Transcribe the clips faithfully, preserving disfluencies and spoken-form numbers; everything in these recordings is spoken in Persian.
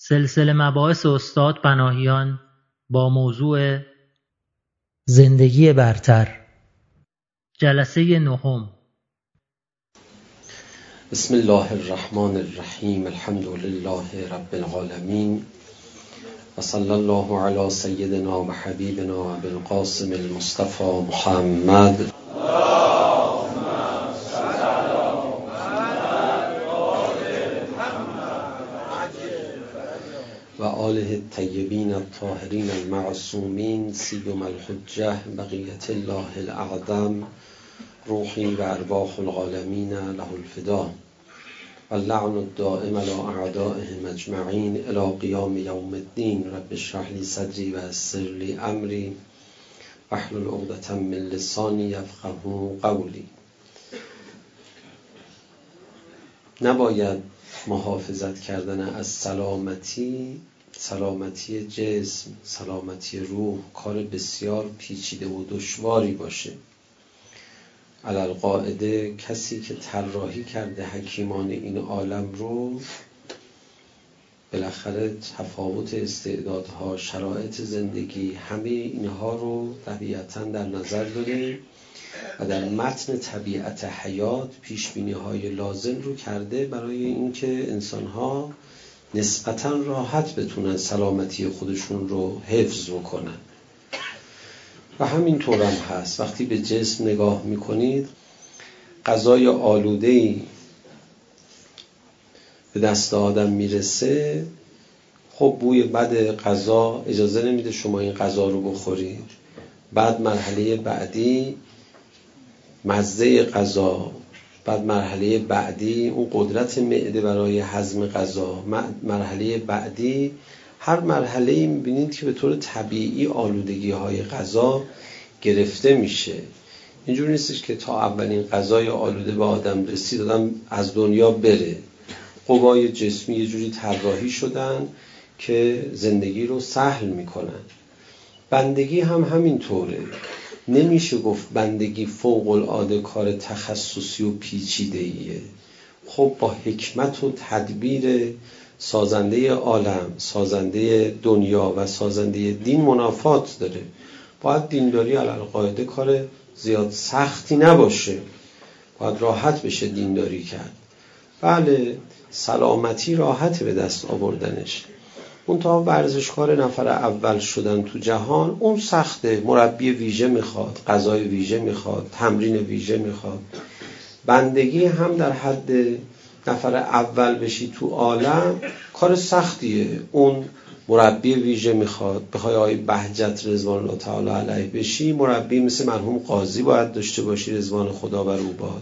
سلسله مباحث استاد پناهیان با موضوع زندگی برتر، جلسه نهم. بسم الله الرحمن الرحیم. الحمد لله رب العالمین و صلی الله علی سیدنا و حبیبنا ابی القاسم المصطفى محمد و آله الطیبین الطاهرین المعصومین سیما الحجة بقیة الله الاعظم روحی و ارواح العالمین له الفدا و اللعن الدائم علی اعدائهم اجمعین الی قیام یوم الدین. رب اشرح لی صدری و یسر لی امری واحلل عقدة من لسانی یفقهوا قولی. نباید محافظت کردن از سلامتی سلامتی جسم، سلامتی روح کار بسیار پیچیده و دشواری باشه. علالقاعده کسی که طراحی کرده حکیمان این عالم رو، بالاخره تفاوت استعدادها، شرایط زندگی، همه اینها رو طبیعتاً در نظر داره و در متن طبیعت حیات پیشبینی‌های لازم رو کرده برای اینکه انسان‌ها نسبتاً راحت بتونن سلامتی خودشون رو حفظ بکنن. و همینطور هم هست. وقتی به جسم نگاه میکنید، غذای آلوده‌ای به دست آدم میرسه، خب بوی بد غذا اجازه نمیده شما این غذا رو بخورید. بعد مرحله بعدی مزه غذا، بعد مرحله بعدی اون قدرت معده برای هضم غذا، مرحله بعدی، هر مرحله‌ای می‌بینید که به طور طبیعی آلودگی‌های غذا گرفته میشه. اینجوری نیستش که تا اولین غذای آلوده به آدم رسید آدم از دنیا بره. قوای جسمی یه جوری طراحی شدن که زندگی رو سهل میکنن. بندگی هم همینطوره. نمیشه گفت بندگی فوق العاده کار تخصصی و پیچیده‌ایه. خب با حکمت و تدبیر سازنده عالم، سازنده دنیا و سازنده دین منافات داره. باید دینداری علالقاعده کار زیاد سختی نباشه، باید راحت بشه دینداری کرد. بله، سلامتی راحت به دست آوردنش. اون تا ورزشکار نفر اول شدن تو جهان اون سخته. مربی ویژه میخواد، غذای ویژه میخواد، تمرین ویژه میخواد. بندگی هم در حد نفر اول بشی تو عالم کار سختیه. اون مربی ویژه میخواد. بخوای آقای بهجت رضوان الله تعالی علیه بشی، مربی مثل مرحوم قاضی باید داشته باشی، رضوان خدا بر او باد.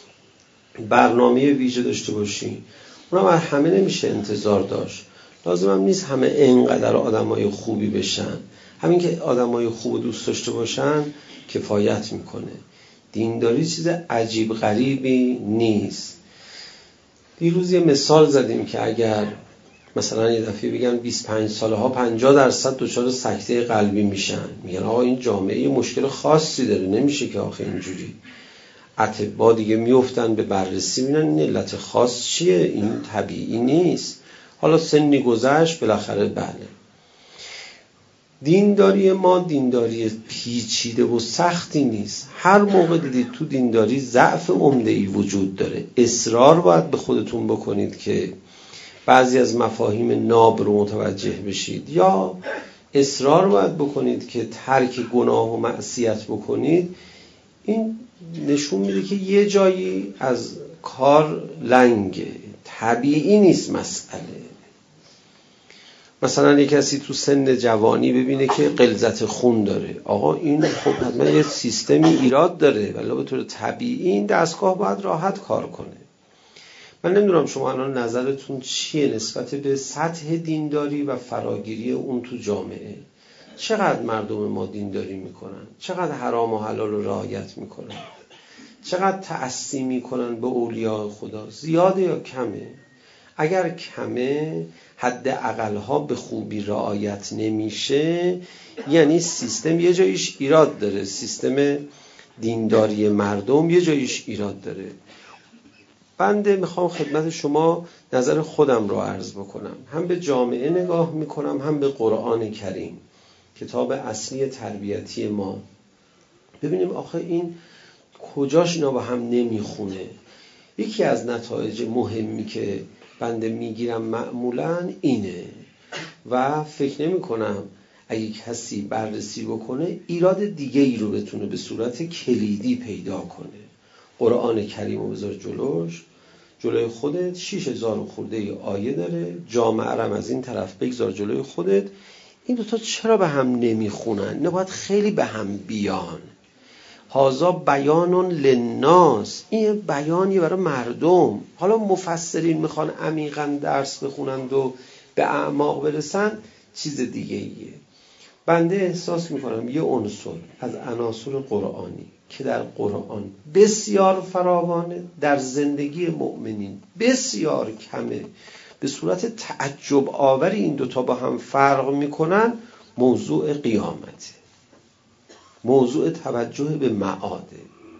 برنامه ویژه داشته باشی. اونم از همه نمیشه انتظار داشت. لازم هم نیست همه اینقدر آدمای خوبی بشن. همین که آدمای خوب دوست داشته باشن کفایت میکنه. دینداری چیز عجیب غریبی نیست. دیروز یه مثال زدیم که اگر مثلا یه دفعه بگن بیست و پنج ساله ها پنجاه درصد دچار سکته قلبی میشن، میگن آقا این جامعه مشکل خاصی داره، نمیشه که آخه اینجوری. اطباء دیگه میافتن به بررسی، میبینن این علت خاص چیه، این طبیعی نیست. حالا سنی گذشت بالاخره. بله، دینداری ما دینداری پیچیده و سختی نیست. هر موقع دیدید تو دینداری ضعف عمده‌ای وجود داره، اصرار باید به خودتون بکنید که بعضی از مفاهیم ناب رو متوجه بشید، یا اصرار باید بکنید که ترک گناه و معصیت بکنید. این نشون میده که یه جایی از کار لنگه، طبیعی نیست مسئله. مثلا یک کسی تو سن جوانی ببینه که غلظت خون داره، آقا این خب حتما یه سیستمی ایراد داره، ولی به طور طبیعی این دستگاه باید راحت کار کنه. من نمیدونم شما الان نظرتون چیه نسبت به سطح دینداری و فراگیری اون تو جامعه. چقدر مردم ما دینداری میکنن؟ چقدر حرام و حلال رو رعایت میکنن؟ چقدر تعصی میکنن به اولیاء خدا؟ زیاده یا کمه؟ اگر کمه، حد اقلها به خوبی رعایت نمیشه، یعنی سیستم یه جایش ایراد داره. سیستم دینداری مردم یه جایش ایراد داره. بنده میخوام خدمت شما نظر خودم رو عرض بکنم، هم به جامعه نگاه میکنم هم به قرآن کریم، کتاب اصلی تربیتی ما. ببینیم آخه این کجاش اینا با هم نمیخونه. یکی از نتایج مهمی که بنده میگیرم معمولاً اینه و فکر نمی کنم اگه کسی بررسی بکنه ایراد دیگه ای رو بتونه به صورت کلیدی پیدا کنه. قرآن کریم رو بذار جلوش، جلوی خودت، شیش هزار خورده ای آیه داره، جامعه رم از این طرف بگذار جلوی خودت. این دوتا چرا به هم نمیخونن؟ اینا باید خیلی به هم بیان. هازا بیانون للناس، این بیانی برای مردم. حالا مفسرین میخوان عمیقاً درس بخونند و به اعماق برسن، چیز دیگه ایه. بنده احساس میکنم یه عنصر از عناصر قرآنی که در قرآن بسیار فراوانه، در زندگی مؤمنین بسیار کمه، به صورت تعجب آوری این دوتا با هم فرق میکنن، موضوع قیامته، موضوع توجه به معاده.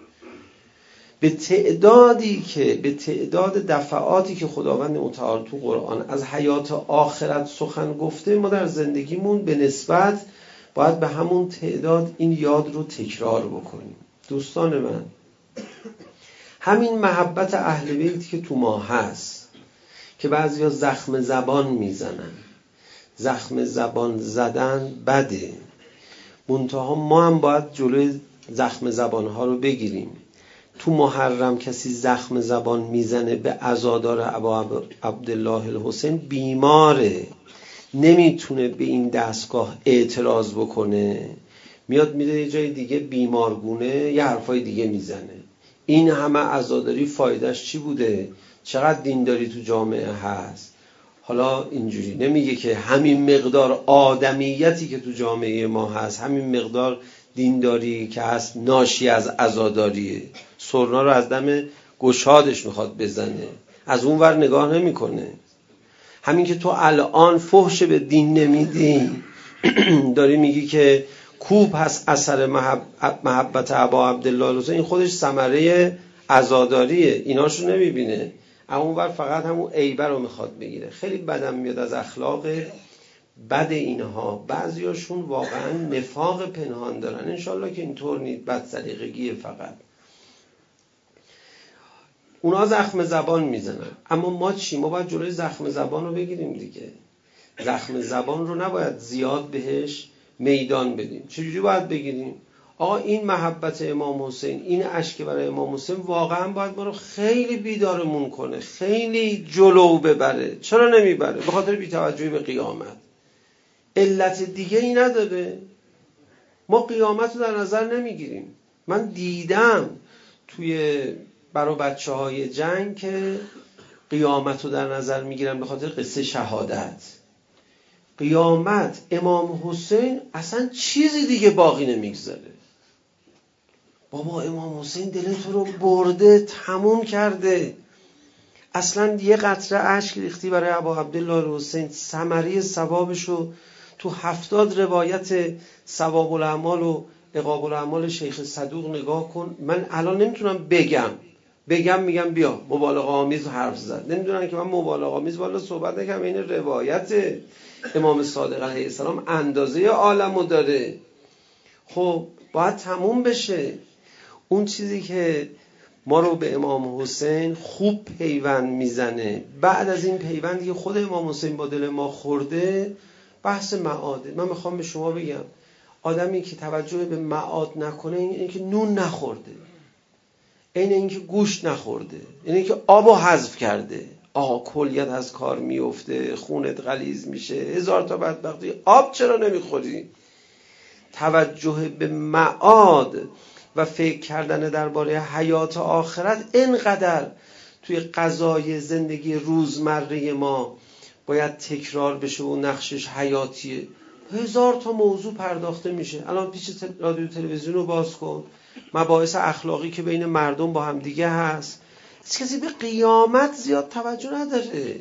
به تعدادی که به تعداد دفعاتی که خداوند متعال تو قرآن از حیات آخرت سخن گفته، ما در زندگیمون به نسبت باید به همون تعداد این یاد رو تکرار بکنیم. دوستان من، همین محبت اهل بیت که تو ما هست که بعضیا زخم زبان میزنن، زخم زبان زدن بده، منتها ما هم باید جلوی زخم زبانها رو بگیریم. تو محرم کسی زخم زبان میزنه به عزادار ابا عبدالله الحسین، بیماره، نمیتونه به این دستگاه اعتراض بکنه، میاد میره یه جای دیگه بیمارگونه یه حرفای دیگه میزنه. این همه عزاداری فایدهش چی بوده؟ چقدر دینداری تو جامعه هست؟ حالا اینجوری نمیگه که همین مقدار آدمیتی که تو جامعه ما هست، همین مقدار دینداری که هست ناشی از عزاداریه. سرنا رو از دم گشادش میخواد بزنه، از اون ور نگاه نمیکنه. همین که تو الان فحش به دین نمیدی، داری میگی که کوب هست اثر محبت ابا عبدالله الحسین، این خودش ثمره عزاداریه، ایناشو نمیبینه، اما اون ور فقط همون عیبه رو میخواد بگیره. خیلی بدم میاد از اخلاق بد اینها. بعضیاشون واقعا نفاق پنهان دارن، انشالله که اینطور نیست، بد سلیقگیه فقط. اونا زخم زبان میزنن، اما ما چی؟ ما باید جلوی زخم زبان رو بگیریم دیگه. زخم زبان رو نباید زیاد بهش میدان بدیم. چجوری باید بگیریم؟ آقا این محبت امام حسین، این اشک برای امام حسین واقعا باید ما رو خیلی بیدارمون کنه، خیلی جلو ببره. چرا نمیبره؟ به خاطر بی‌توجهی به قیامت. علت دیگه ای نداره. ما قیامت رو در نظر نمیگیریم. من دیدم توی برای بچه های جنگ که قیامت رو در نظر میگیرن به خاطر قصه شهادت. قیامت امام حسین اصلا چیزی دیگه باقی نمیگذاره. بابا امام حسین دل تو رو برده، تموم کرده. اصلا یه قطره اشک ریختی برای ابا عبدالله الحسین، ثمره ثوابش رو تو هفتاد روایت ثواب الاعمال و عقاب الاعمال شیخ صدوق نگاه کن. من الان نمیتونم بگم بگم میگم بیا مبالغه آمیز حرف زد، نمیدونن که من مبالغه آمیز والا صحبت نکنم. این روایت امام صادق علیه السلام اندازه عالمو داره. خب باید تموم بشه. اون چیزی که ما رو به امام حسین خوب پیوند میزنه، بعد از این پیوندی که خود امام حسین با دل ما خورده، بحث معاده. من میخوام به شما بگم آدمی که توجه به معاد نکنه، این که نون نخورده، این این که گوشت نخورده، این که آبو حذف کرده. آقا کلیت از کار میفته، خونت غلیظ میشه، هزار تا بدبختی. آب چرا نمیخوری؟ توجه به معاد و فکر کردن درباره حیات آخرت اینقدر توی قضای زندگی روزمره ما باید تکرار بشه و نقشش حیاتیه. هزار تا موضوع پرداخته میشه. الان پیش رادیو تلویزیون رو باز کن، مباحث اخلاقی که بین مردم با هم دیگه هست، کسی به قیامت زیاد توجه نداره.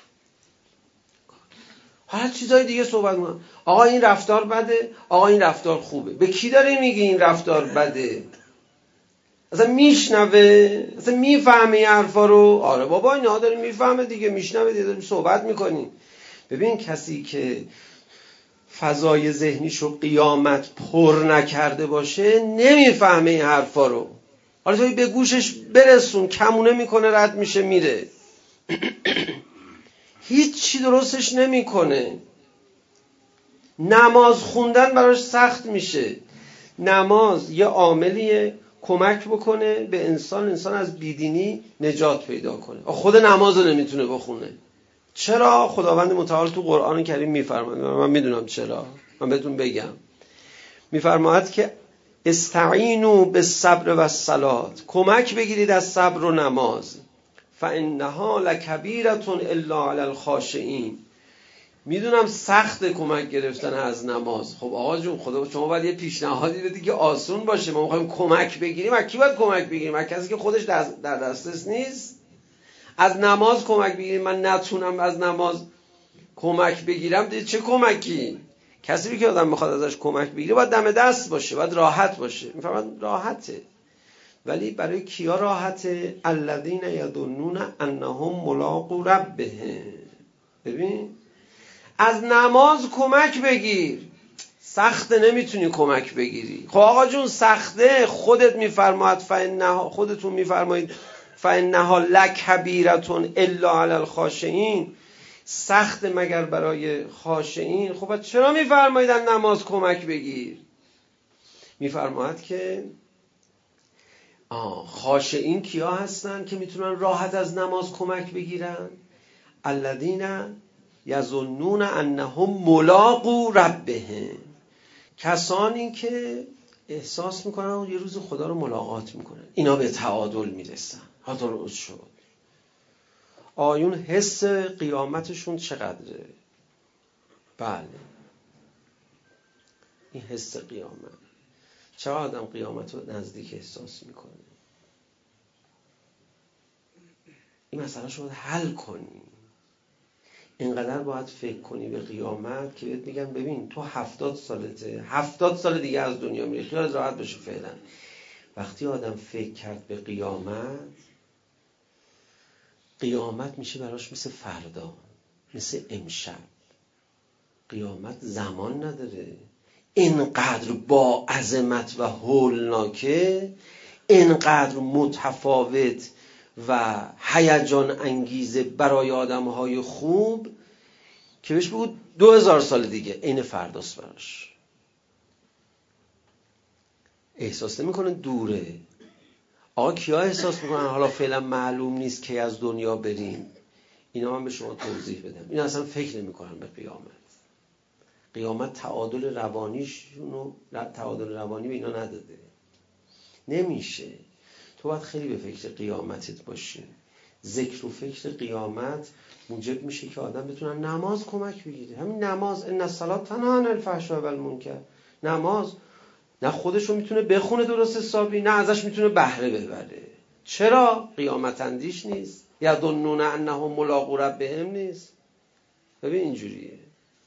حالا چیزای دیگه صحبت میکنن. آقا این رفتار بده، آقا این رفتار خوبه. به کی داری میگی این رفتار بده؟ اصلا میشنوه، اصلا میفهمه این حرفا رو. آره بابا اینا داره میفهمه دیگه، میشنوه دیگه، داریم صحبت میکنیم. ببین کسی که فضای ذهنیشو قیامت پر نکرده باشه نمیفهمه این حرفا رو. حالا توی به گوشش برسون، کمونه میکنه، رد میشه میره. هیچ چی درستش نمیکنه. نماز خوندن براش سخت میشه. نماز یه عاملیه کمک بکنه به انسان، انسان از بیدینی نجات پیدا کنه. خود نماز رو نمیتونه بخونه. چرا؟ خداوند متعال تو قرآن کریم میفرماید، من میدونم چرا، من بهتون بگم. میفرماید که استعینوا بالصبر والصلاة، کمک بگیرید از صبر و نماز. فانها لکبیرة الا علی الخاشعین. میدونم سخت کمک گرفتن از نماز. خب آقا جون، خدا شما باید یه پیشنهادی بدی که آسون باشه. ما میخوایم کمک بگیریم، از کی باید کمک بگیریم؟ از کسی که خودش در دسترس نیست. از نماز کمک بگیریم. من نتونم از نماز کمک بگیرم، دیگه چه کمکی؟ کسی که آدم میخواد ازش کمک بگیره باید دم دست باشه، باید راحت باشه. میفهمن راحته، ولی برای کیا راحته؟ الذین یظنون انهم ملاقو ربهم. ببین از نماز کمک بگیر. سخته، نمیتونی کمک بگیری. خب آقا جون سخته، خودت میفرماید فانها، خودتون میفرمایید فانها لکبیرة الا علی الخاشعین. سخت مگر برای خاشعین؟ خب چرا میفرمایید از نماز کمک بگیر؟ میفرماید که آه خاشعین کیا هستن که میتونن راحت از نماز کمک بگیرن؟ الذین یظنون انهم ملاقو ربهم. کسانی که احساس میکنن یه روز خدا رو ملاقات میکنن، اینا به تعادل میرسن. ها درست شد. آیون حس قیامتشون چقدره؟ بله، این حس قیامت. چه آدم قیامت رو نزدیک احساس میکنه؟ این مسئله شو باید حل کنی. اینقدر باید فکر کنی به قیامت که بهت میگن ببین تو هفتاد سالته، هفتاد سال دیگه از دنیا میری، خیال راحت بشه. فعلا وقتی آدم فکر کرد به قیامت، قیامت میشه براش مثل فردا، مثل امشب. قیامت زمان نداره. اینقدر با عظمت و هولناکه، اینقدر متفاوت و هیجان انگیزه برای آدمهای خوب که بهش بگو دو هزار سال دیگه عین فرداست براش. احساس نمیکنه دوره. آقا کیا احساس میکنن حالا فعلا معلوم نیست که از دنیا بریم؟ اینا من به شما توضیح بدم. اینا اصلا فکر نمیکنن به قیامت. قیامت تعادل روانیشونو، تعادل روانی به اینا نداده. نمیشه. تو باید خیلی به فکر قیامتت باشی. ذکر و فکر قیامت موجب میشه که آدم بتونه نماز کمک بگیره. همین نماز، ان الصلاة تنهی عن الفحشاء والمنکر. نماز نه خودشو میتونه بخونه درست حسابی، نه ازش میتونه بهره ببره. چرا؟ قیامت اندیش نیست. یظنون انهم ملاقو ربهم نیست. ببین اینجوریه.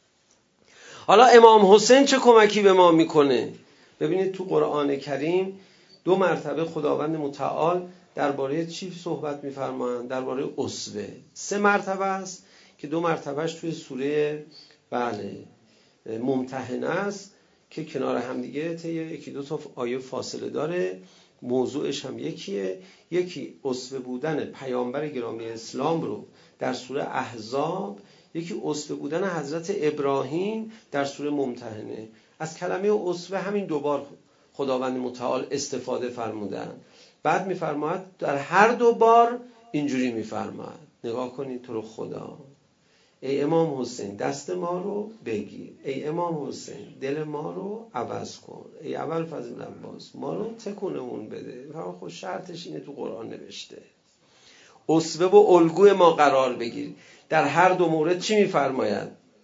حالا امام حسین چه کمکی به ما میکنه؟ ببینید تو قرآن کریم دو مرتبه خداوند متعال درباره چی صحبت میفرمایند؟ درباره اسوه. سه مرتبه است که دو مرتبهش توی سوره بله ممتحنه است که کنار هم دیگه طی یکی دو تا آیه فاصله داره. موضوعش هم یکیه. یکی اسوه بودن پیامبر گرامی اسلام رو در سوره احزاب، یکی اسوه بودن حضرت ابراهیم در سوره ممتحنه. از کلمه اسوه همین دوبار خداوند متعال استفاده فرمودن. بعد میفرماید در هر دو بار اینجوری میفرماید. نگاه کنید تو رو خدا. ای امام حسین دست ما رو بگیر، ای امام حسین دل ما رو عوض کن، ای اول فضل عباس ما رو تکونمون بده. خب شرطش اینه تو قرآن نوشته. اسوه و الگوی ما قرار بگیر. در هر دو مورد چی میفرماید؟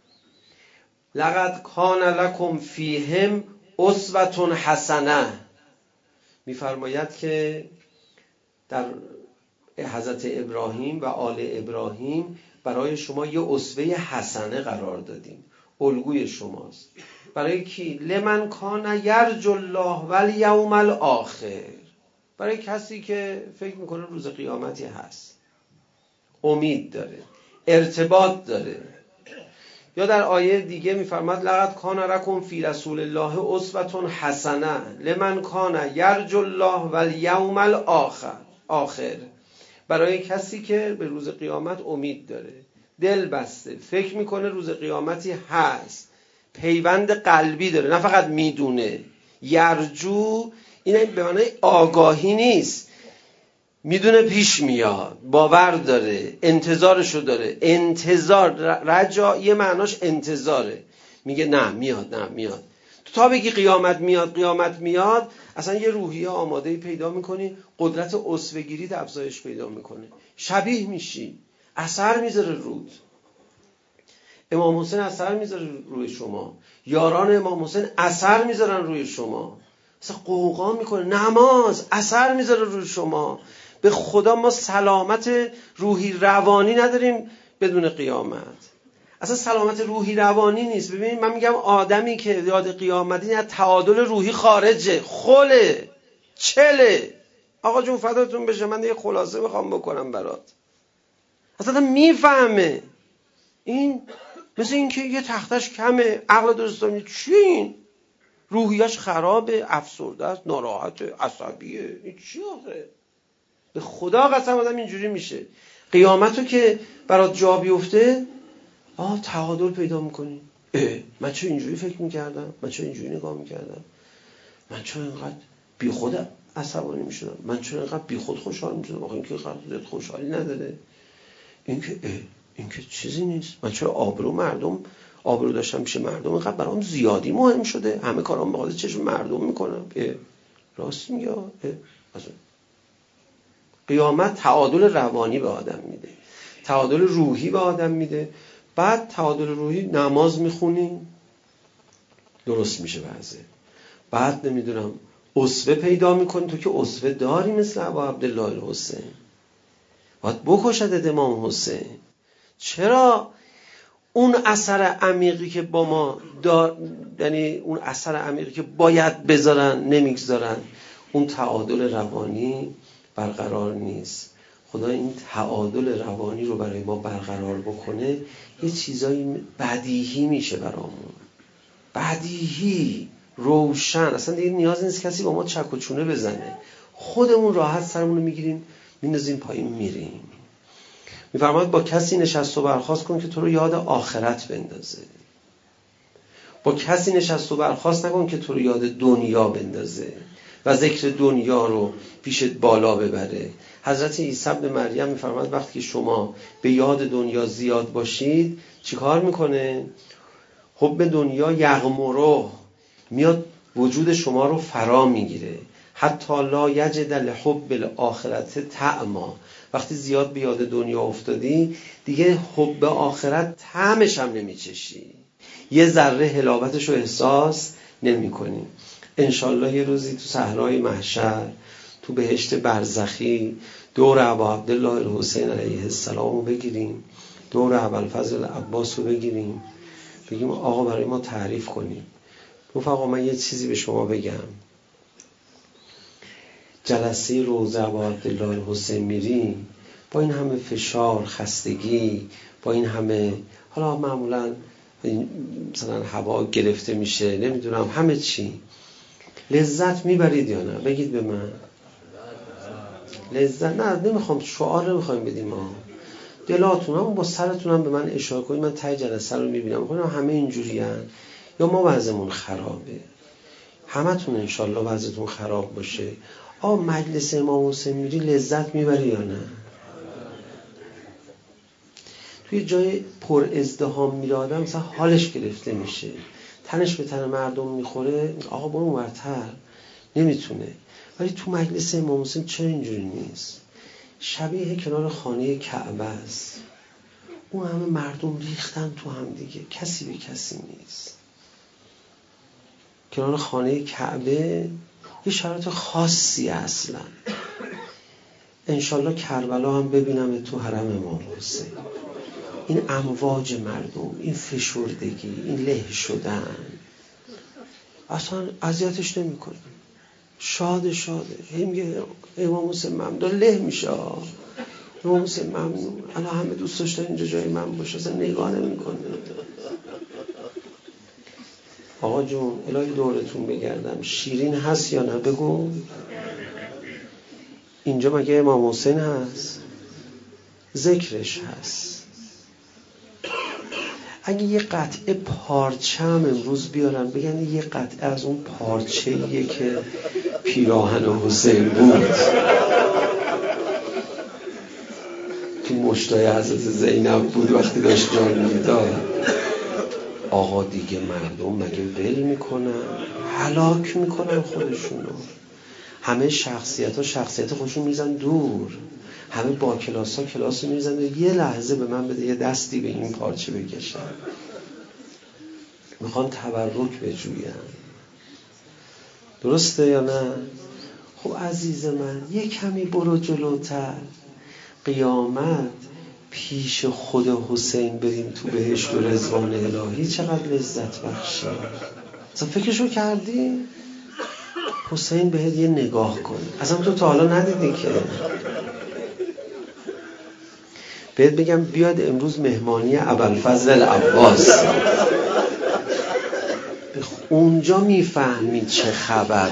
لقد کان لکم فیهم اسوة حسنه. میفرماید که در حضرت ابراهیم و آل ابراهیم برای شما یه اسوه حسنه قرار دادیم. الگوی شماست. برای کی؟ لمن کان یرجو الله والیوم الاخر. برای کسی که فکر میکنه روز قیامتی هست، امید داره، ارتباط داره. یا در آیه دیگه میفرماد لقد کان لکم فی رسول الله اسوة حسنه لمن کان یرجو الله والیوم الاخر آخر، برای کسی که به روز قیامت امید داره، دل بسته، فکر میکنه روز قیامتی هست، پیوند قلبی داره، نه فقط میدونه. یرجو این به معنای آگاهی نیست، میدونه پیش میاد، باور داره، انتظارشو داره. انتظار رجا یه معناش انتظاره، میگه نه میاد نه میاد. تو تا بگی قیامت میاد قیامت میاد اصلا یه روحیه آمادهی پیدا میکنی، قدرت اسوه‌گیریت افزایش پیدا میکنه، شبیه میشی، اثر میذاره رود. امام حسین اثر میذاره روی شما، یاران امام حسین اثر میذارن روی شما، اصلا قوقا میکنه. نماز اثر میذاره روی شما. به خدا ما سلامت روحی روانی نداریم بدون قیامت. اصلا سلامت روحی روانی نیست. ببینید من میگم آدمی که یاد قیامتی از تعادل روحی خارجه، خله، چله. آقا جون فداتون بشه، من یه خلاصه میخوام بکنم برات. اصلا میفهمه این مثل این که یه تختش کمه، عقل درستانی چی این؟ روحیش خرابه، افسرده است، ناراحته، عصبیه. این چی آخه؟ به خدا قسم آدم اینجوری میشه. قیامتو که برات جا بیفته آه تعادل پیدا میکنی. اه من چه اینجوری فکر میکردم، من چه اینجوری نگاه میکردم، من چه اینقدر بی خود عصبانی میشدم، من چه اینقدر بی خود خوشحال میشدم. آخه این که خودت خوشحالی نداره، این که اه این که چیزی نیست. من چرا آبرو مردم آبرو داشتم پیش مردم اینقدر برام زیادی مهم شده، همه کارام به خاطر چشم مردم میکنم. اه راست میگه. اه اصلا قیامت تعادل روانی به آدم میده، تعادل روحی به آدم میده. بعد تعادل روحی نماز میخونی درست میشه وضعه. بعد نمیدونم اسوه پیدا میکنی، تو که اسوه داری مثل ابا عبدالله الحسین، باید بکشد امام حسین. چرا؟ اون اثر عمیقی که با ما دار، یعنی اون اثر عمیقی که باید بذارن نمیگذارن، اون تعادل روانی برقرار نیست. خدا این تعادل روانی رو برای ما برقرار بکنه، یه چیزایی بدیهی میشه برامون، بدیهی، روشن. اصلا دیگه نیاز نیست کسی با ما چک و چونه بزنه، خودمون راحت سرمون رو میگیریم میندازیم پایین میریم. میفرماید با کسی نشست و برخاست کن که تو رو یاد آخرت بندازه، با کسی نشست و برخاست نکن که تو رو یاد دنیا بندازه و ذکر دنیا رو پیشت بالا ببره. حضرت عیسی ابن مریم میفرماید وقتی که شما به یاد دنیا زیاد باشید چیکار میکنه؟ حب دنیا یغمره، میاد وجود شما رو فرا میگیره. حتی لا یجد لحب الاخرت طعما، وقتی زیاد به یاد دنیا افتادی دیگه حب آخرت طعمش هم نمیچشی، یه ذره حلاوتش رو احساس نمی کنی. انشالله یه روزی تو صحرای محشر، تو بهشت برزخی، دور ابا عبدالله الحسین علیه السلام رو بگیریم، دور ابوالفضل عباس رو بگیریم، بگیم آقا برای ما تعریف کنیم. رفقا من یه چیزی به شما بگم، جلسه روضه ابا عبدالله الحسین میری با این همه فشار، خستگی، با این همه، حالا معمولا مثلا هوا گرفته میشه، نمیدونم همه چی، لذت میبرید یا نه؟ بگید به من. لذت نه، نمیخوام شعار نمیخوایم بدیم ها، دلاتون هم با سرتون هم به من اشاره کنید. من ته جلسه رو میبینم میخوام همه اینجوری هن. یا ما وضعمون خرابه، همتون انشالله وضعتون خراب باشه. آه مجلس امام حسین میری لذت میبری یا نه؟ توی جای پر ازدحام میره آدم مثلا حالش گرفته میشه، تنش به تن مردم میخوره، آقا برو اونورتر، نمیتونه. ولی تو مجلس امام حسین چرا اینجوری نیست؟ شبیه کنار خانه کعبه است، اون همه مردم ریختن تو هم دیگه، کسی به کسی نیست. کنار خانه کعبه یه شرایط خاصی اصلا. انشالله کربلا هم ببینم تو حرم امام حسین، این امواج مردم، این فشردگی، این له شدن اصلا اذیتش نمی‌کنه. شاده شاده هم میگه امام حسین ممنون، داره له میشه. امام حسین ممنون، الان همه دوست داشتن اینجا جای من باشه، اصلا نگاه نمیکنه. آقا جون الهی دورتون بگردم، شیرین هست یا نه بگو؟ اینجا مگه امام حسین هست؟ ذکرش هست. اگه یه قطعه پارچه هم امروز بیارن بگن یه قطعه از اون پارچه‌ایه که پیراهن حسین بود تو مشتای حضرت زینب بود وقتی داشت جان میداد، آقا دیگه مردم مگه ول میکنن؟ هلاک میکنن خودشونو. همه شخصیت ها شخصیت خودشون میزن دور، همه با کلاس ها کلاس رو میزن. یه لحظه به من بده یه دستی به این پارچه بکشن، میخوان تبرک بجوین. درسته یا نه؟ خب عزیز من یه کمی برو جلوتر، قیامت پیش خود حسین بریم تو بهشت و رضوان الهی چقدر لذت بخشه. اصلا فکرشو کردی؟ حسین بهت یه نگاه کن، اصلا تو تا حالا ندیدی که. بهت بگم بیاد امروز مهمانی ابوالفضل العباس، اونجا میفهمی چه خبره.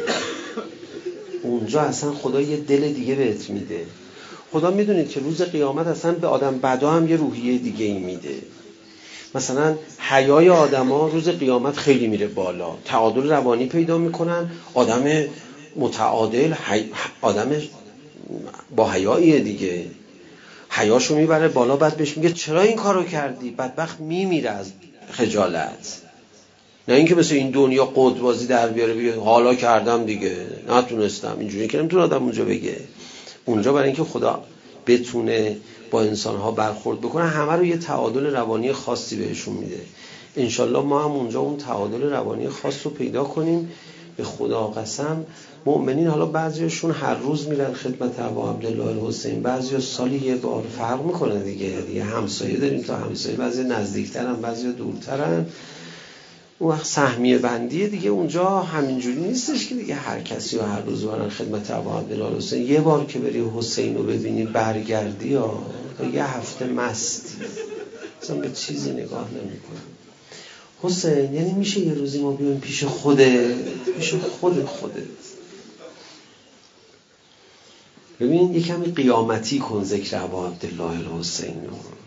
اونجا اصلا خدا یه دل دیگه بهت میده. خدا میدونید که روز قیامت اصلا به آدم بدا هم یه روحیه دیگه ای میده. مثلا حیای آدما روز قیامت خیلی میره بالا، تعادل روانی پیدا میکنن، آدم متعادل، حی... آدم با حیاییه دیگه، حیاشو میبره بالا. بعد بهش میگه چرا این کارو کردی؟ بدبخت میمیره از خجالت. نه اینکه مثل این دنیا قدبازی در بیاره بگه حالا کردم دیگه نتونستم. اینجوری که نمیتونه آدم اونجا بگه. اونجا برای اینکه خدا بتونه با انسانها برخورد بکنه همه رو یه تعادل روانی خاصی بهشون میده. انشالله ما هم اونجا اون تعادل روانی خاص رو پیدا کنیم. به خدا قسم مؤمنین حالا بعضیشون هر روز میرن خدمت ابا عبدالله الحسین، بعضیا سالی یه بار، فرق میکنه دیگه. دیگه همسایه داریم تا همسایه، بعضی نزدیکترن بعضی دورترن. اون وقت سهمیه بندیه دیگه. اونجا همینجوری نیستش که دیگه هر کسی رو هر روز برن خدمت ابا عبدالله الحسین. یه بار که بری حسین رو ببینی برگردی یا تا یه هفته مستی، اصلا به چیزی نگاه نمی‌کنی. حسین یعنی میشه یه روزی ما بیایم پیش خوده، پیش خود خودت. ببین یه کمی قیامتی کن ذکر ابا عبدالله الحسین.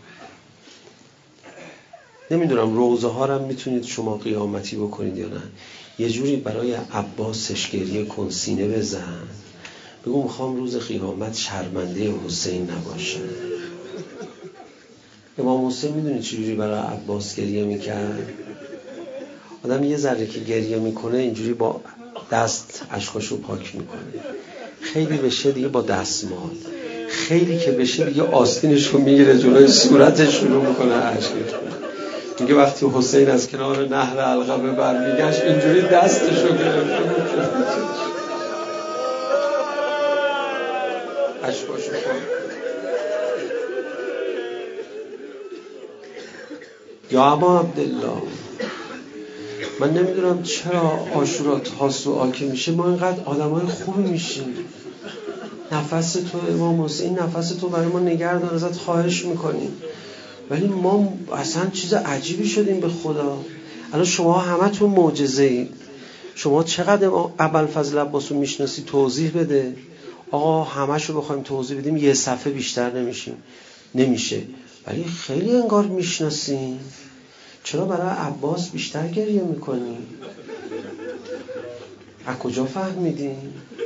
نمیدونم روزه ها رو میتونید شما قیامتی بکنید یا نه. یه جوری برای عباسش گریه کن، سینه بزن، بگو میخوام روز قیامت شرمنده حسین نباشم. امام حسین میدونید چجوری برای عباس گریه میکرد؟ آدم یه ذره که گریه میکنه اینجوری با دست اشکاشو پاک میکنه، خیلی بشه دیگه با دستمال، خیلی که بشه دیگه آستینشو میگیره جلوی صورتش شروع میکنه اشک ریختن. میگه وقتی حسین از کنار نهر علقمه برمیگشت اینجوری دستشو گرفت اشکاشو پاک. یا ابا عبدالله من نمیدونم چرا عاشورا تاسوعا که میشه ما اینقدر آدمای خوبی میشیم. نفس تو امام حسین، نفس تو برای ما نگه دار، ازت خواهش میکنیم. ولی ما اصلا چیز عجیبی شدیم به خدا. الان شما همتون معجزه اید. شما چقدر ابوالفضل عباس رو میشناسی؟ توضیح بده. آقا همشو بخوایم توضیح بدیم یه صفحه بیشتر نمیشیم، نمیشه. ولی خیلی انگار میشناسیم. چرا برای عباس بیشتر گریه میکنیم؟ از کجا فهمیدیم؟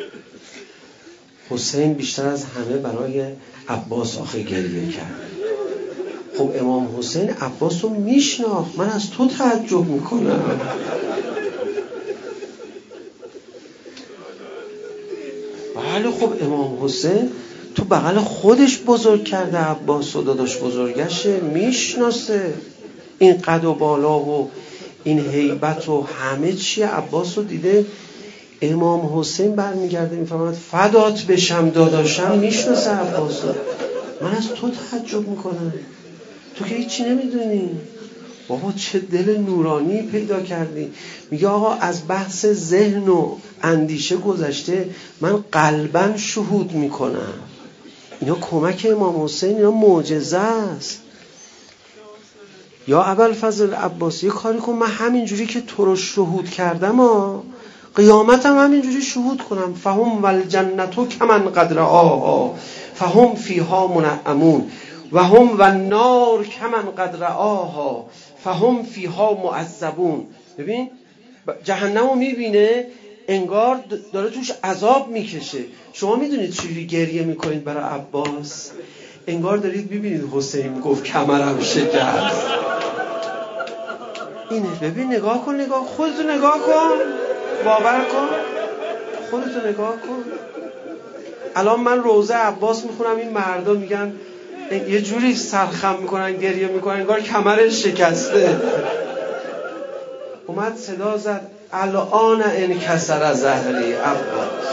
حسین بیشتر از همه برای عباس آخه گریه کرد. خب امام حسین عباس رو میشناخت. من از تو تعجب میکنم. بله خب امام حسین تو بغل خودش بزرگ کرده عباس و داداش بزرگشه، میشناسه این قد و بالا و این هیبت و همه چی عباس رو دیده. امام حسین برمیگرده میفهمد فدات بشم داداشم، میشناسه عباس رو. من از تو تعجب میکنم، تو که هیچی نمیدونی. بابا چه دل نورانی پیدا کردی. میگه آقا از بحث ذهن و اندیشه گذشته، من قلباً شهود میکنم. اینا کمک امام حسین، اینا معجزه است. یا ابوالفضل عباسی یه کاری کن، من همینجوری که تو رو شهود کردم ها، قیامتم همینجوری شهود کنم. فهم والجنتو کمن قدر آها فهم فیها منعمون و هم و النار کمن قدر آها فهم فیها معذبون. ببین جهنم رو میبینه انگار داره توش عذاب میکشه. شما میدونید چجوری گریه میکنید برای عباس؟ انگار دارید میبینید حسین گفت کمرم شکست. اینه. ببین نگاه کن، نگاه خودتو نگاه کن، باور کن، خودتو نگاه کن. الان من روزه عباس میخونم، این مردا میگن یه جوری سرخم میکنن، گریه میکنن انگار کمرش شکسته. اومد صدا زد الان انکسر ظهری عباس.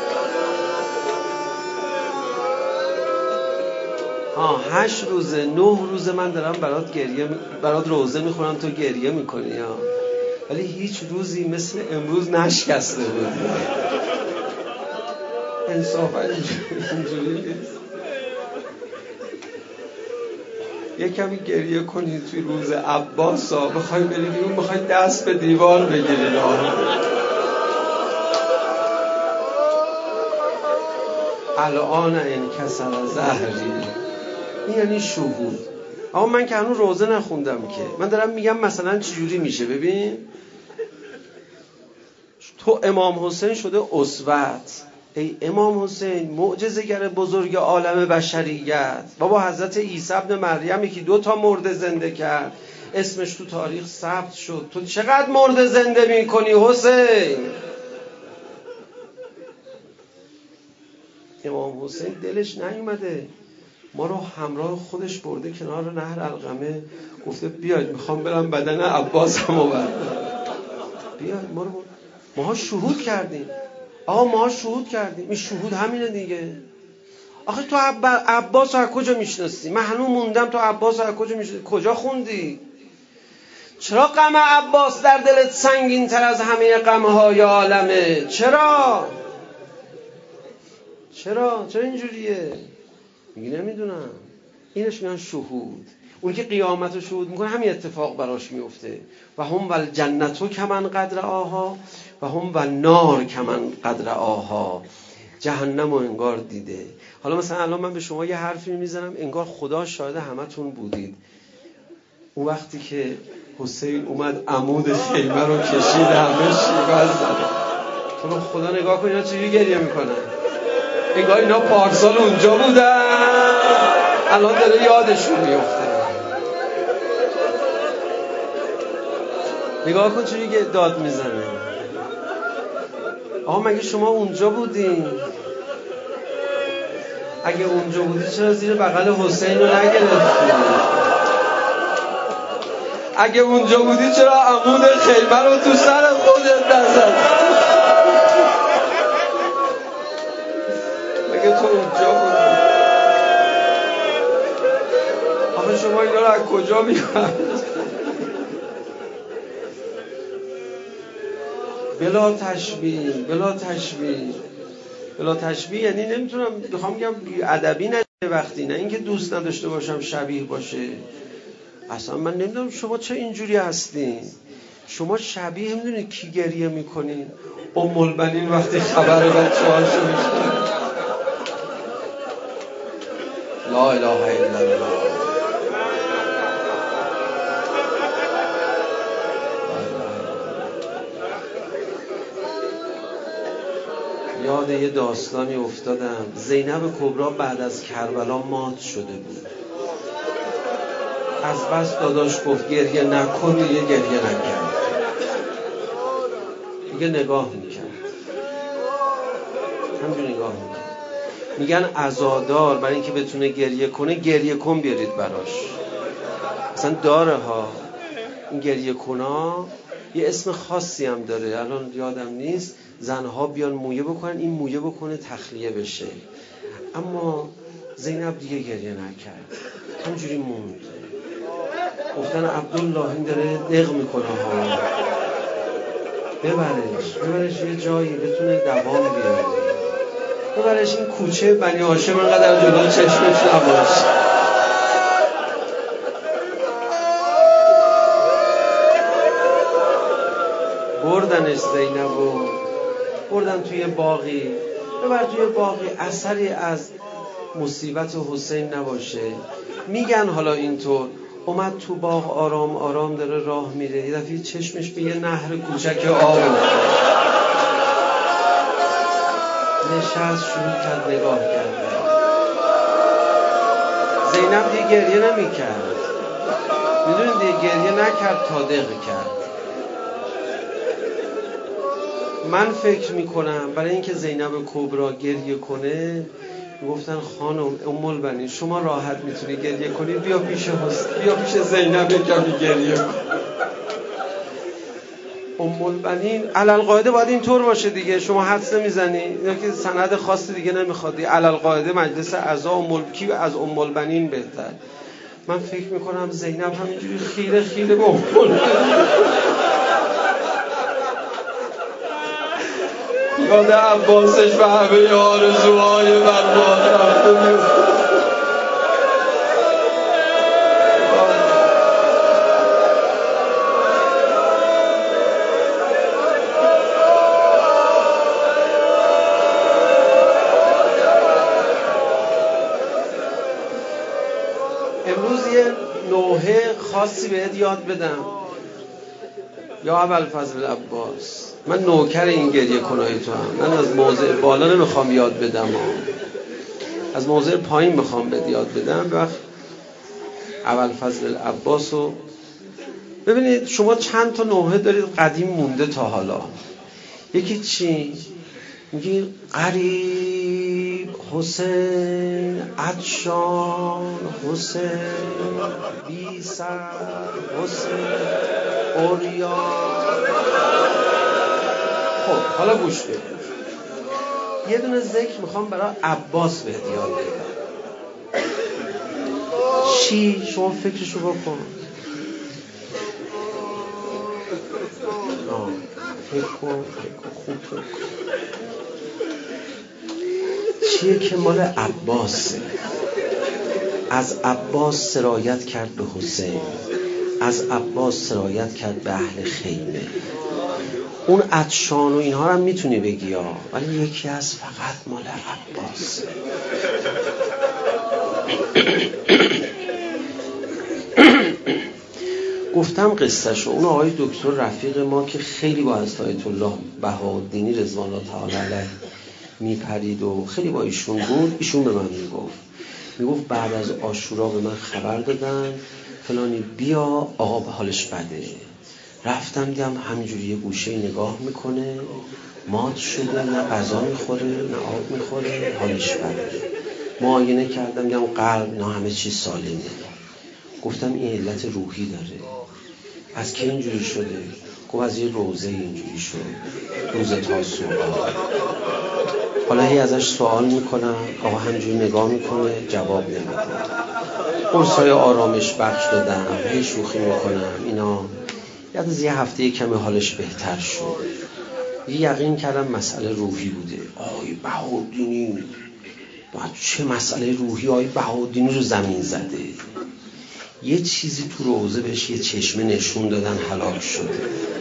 ها هشت روزه نه روزه من دارم برات گریه برات روزه میخونم، تو گریه میکنی ها، ولی هیچ روزی مثل امروز نشکسته بود. انصافا اینجوری نیست. یه کمی گریه کنید توی روز عباس ها، بخوای بری بیرون، بخوای دست به دیوار بگیرید. الان انکسر ظهری، این یعنی شهود. اما من که هنوز روزه نخوندم که، من دارم میگم مثلا چجوری میشه. ببین تو امام حسین شده اسوت، ای امام حسین معجزه‌گر بزرگ عالم بشریت. بابا حضرت عیسی ابن مریم که دو تا مرده زنده کرد، اسمش تو تاریخ ثبت شد، تو چقدر مرده زنده میکنی حسین؟ امام حسین دلش نیومده، ما رو همراه خودش برده کنار نهر القمه، گفته بیاید میخوام برم بدن عباسمو بردارم، بیاید ما رو برد. ماها شهود کردیم. آقا ماها شهود کردیم. این شهود همینه دیگه. آخه تو عب... عباس رو از کجا میشناسی؟ من هنوز موندم تو عباس رو از کجا میشناسی؟ کجا خوندی؟ چرا غم عباس در دلت سنگین تر از همه غمهای عالمه؟ چرا؟ چرا؟ چرا اینجوریه؟ میگی نمیدونم. اینش میگن شهود. اون که قیامت رو شهود میکنه همین اتفاق براش میفته. و هم والجنتو کمن قدر آها و هم والنار کمن قدر آها. جهنم رو انگار دیده. حالا مثلا الان من به شما یه حرفی میزنم انگار خدا شاهد همتون بودید. اون وقتی که حسین اومد عمود خیمه رو کشید، همه شیون زد. تو رو خدا نگاه کن اینا چجوری گریه میکنن. انگار اینا پارسال اونجا بودن، الان داره یادشون میفته. نگاه کن چجوری داد میزنه. آقا مگه شما اونجا بودین؟ اگه اونجا بودی چرا زیر بغل حسین رو نگرفتی؟ اگه اونجا بودی چرا عمود خیمه رو تو سر خودت نزدی؟ مگه تو اونجا بودی؟ آخه شما اینا رو از کجا می‌کنید؟ بلا تشبیه بلا تشبیه بلا تشبیه یعنی نمیتونم بخوام بگم ادبی نه وقتی نه اینکه دوست نداشته باشم شبیه باشه. اصلا من نمیدونم شما چه اینجوری هستین. شما شبیه میدونید کی گریه میکنین؟ ام البنین وقتی خبر بچه‌هاشو میشنوه. لا اله الا الله. یاد یه داستانی افتادم. زینب کبرا بعد از کربلا مات شده بود. از بس داداش گفت گریه نکن، دیگه گریه نکرد، دیگه نگاه میکرد، همجور نگاه میکرد. میگن عزادار برای اینکه بتونه گریه کنه گریه کن بیارید براش. مثلا داره ها این گریه کنا یه اسم خاصی هم داره، الان یادم نیست. زنها بیان مویه بکنن، این مویه بکنه تخلیه بشه. اما زینب دیگه گریه نکرد، همجوری موند. گفتن عبدالله این داره دق میکنه ها، ببرش ببرش یه جایی بتونه دوام بیاره، ببرش این کوچه بنی هاشم انقدر جلو چشمش نباشه. بردنش زینب و بردن توی باغی، ببر توی باغی اثری از مصیبت حسین نباشه. میگن حالا اینطور اومد تو باغ آرام آرام داره راه میره، یه دفعه چشمش به یه نهر کوچک آب نشست، شروع کرد نگاه کرد. زینب دیگه گریه نمی کرد، میدونید دیگه گریه نکرد تا دق کرد. من فکر میکنم برای اینکه زینب کبرا گریه کنه گفتن خانم ام البنین شما راحت میتونی گریه کنی، بیا پیش حسین، بیا پیش زینب کمی گریه کن. ام البنین علالقاعده باید اینطور باشه دیگه، شما حدس نمیزنی اینا که سند خاصی دیگه نمیخواد، علالقاعده مجلس اعضا ام کی از ام البنین بهتر. من فکر میکنم زینب همینجوری خیره خیره به ام البنین یاد عباسش و همه آرزوهای برباد رفته میفته. امروز یه نوحه خاصی بهت یاد بدم یا ابوالفضل عباس. من نوکر این گریه کنای تو هم. من از موضع بالا نمیخوام یاد بدم ها. از موضع پایین میخوام بهت یاد بدم. وقت ابوالفضل عباس رو ببینید، شما چند تا نوحه دارید قدیم مونده تا حالا. یکی چی؟ میگی قریب حسین، عطشان حسین، بی سر حسین، اوریان. خب حالا گوش بدید، یه دونه ذکر میخوام برای عباس بهت یاد بدم. چی؟ شما فکرشو بکن. آه. فکر کن فکر کن خوب فکر کن. چیه که مال عباسه. از عباس سرایت کرد به حسین، از عباس سرایت کرد به اهل خیمه. اون عطشان و اینها رو هم میتونی بگی ها، ولی یکی از فقط مال عباسه. گفتم قصهشو. اون آقای دکتر رفیق ما که خیلی با حضرت آیت الله بهاءالدینی رضوان الله تعالی علیه میپرید و خیلی با ایشون بود، ایشون به من میگفت میگفت بعد از عاشورا به من خبر دادن فلانی بیا آقا به حالش بده. رفتم دیدم همینجوری یه گوشه نگاه میکنه، مات شده، نه غذا میخوره نه آب میخوره، حالش بده. معاینه کردم دیدم قلب نه همه چیز سالمه. گفتم این علت روحی داره. از که اینجوری شده؟ گفت از یه روزه اینجوری شد، روز تاسوعا. حالا هی ازش سوال میکنم، آقا همینجوری نگاه میکنه جواب نمیده. قرصای آرامش بخش دادم، هی شوخی میکنم اینا. یاد از یه هفته کمی حالش بهتر شد. یه یقین کردم مسئله روحی بوده. آقای بهاءالدینی باید چه مسئله روحی، آقای بهاءالدینی رو زمین زده. یه چیزی تو روزه بهش یه چشمه نشون دادن هلاک شده.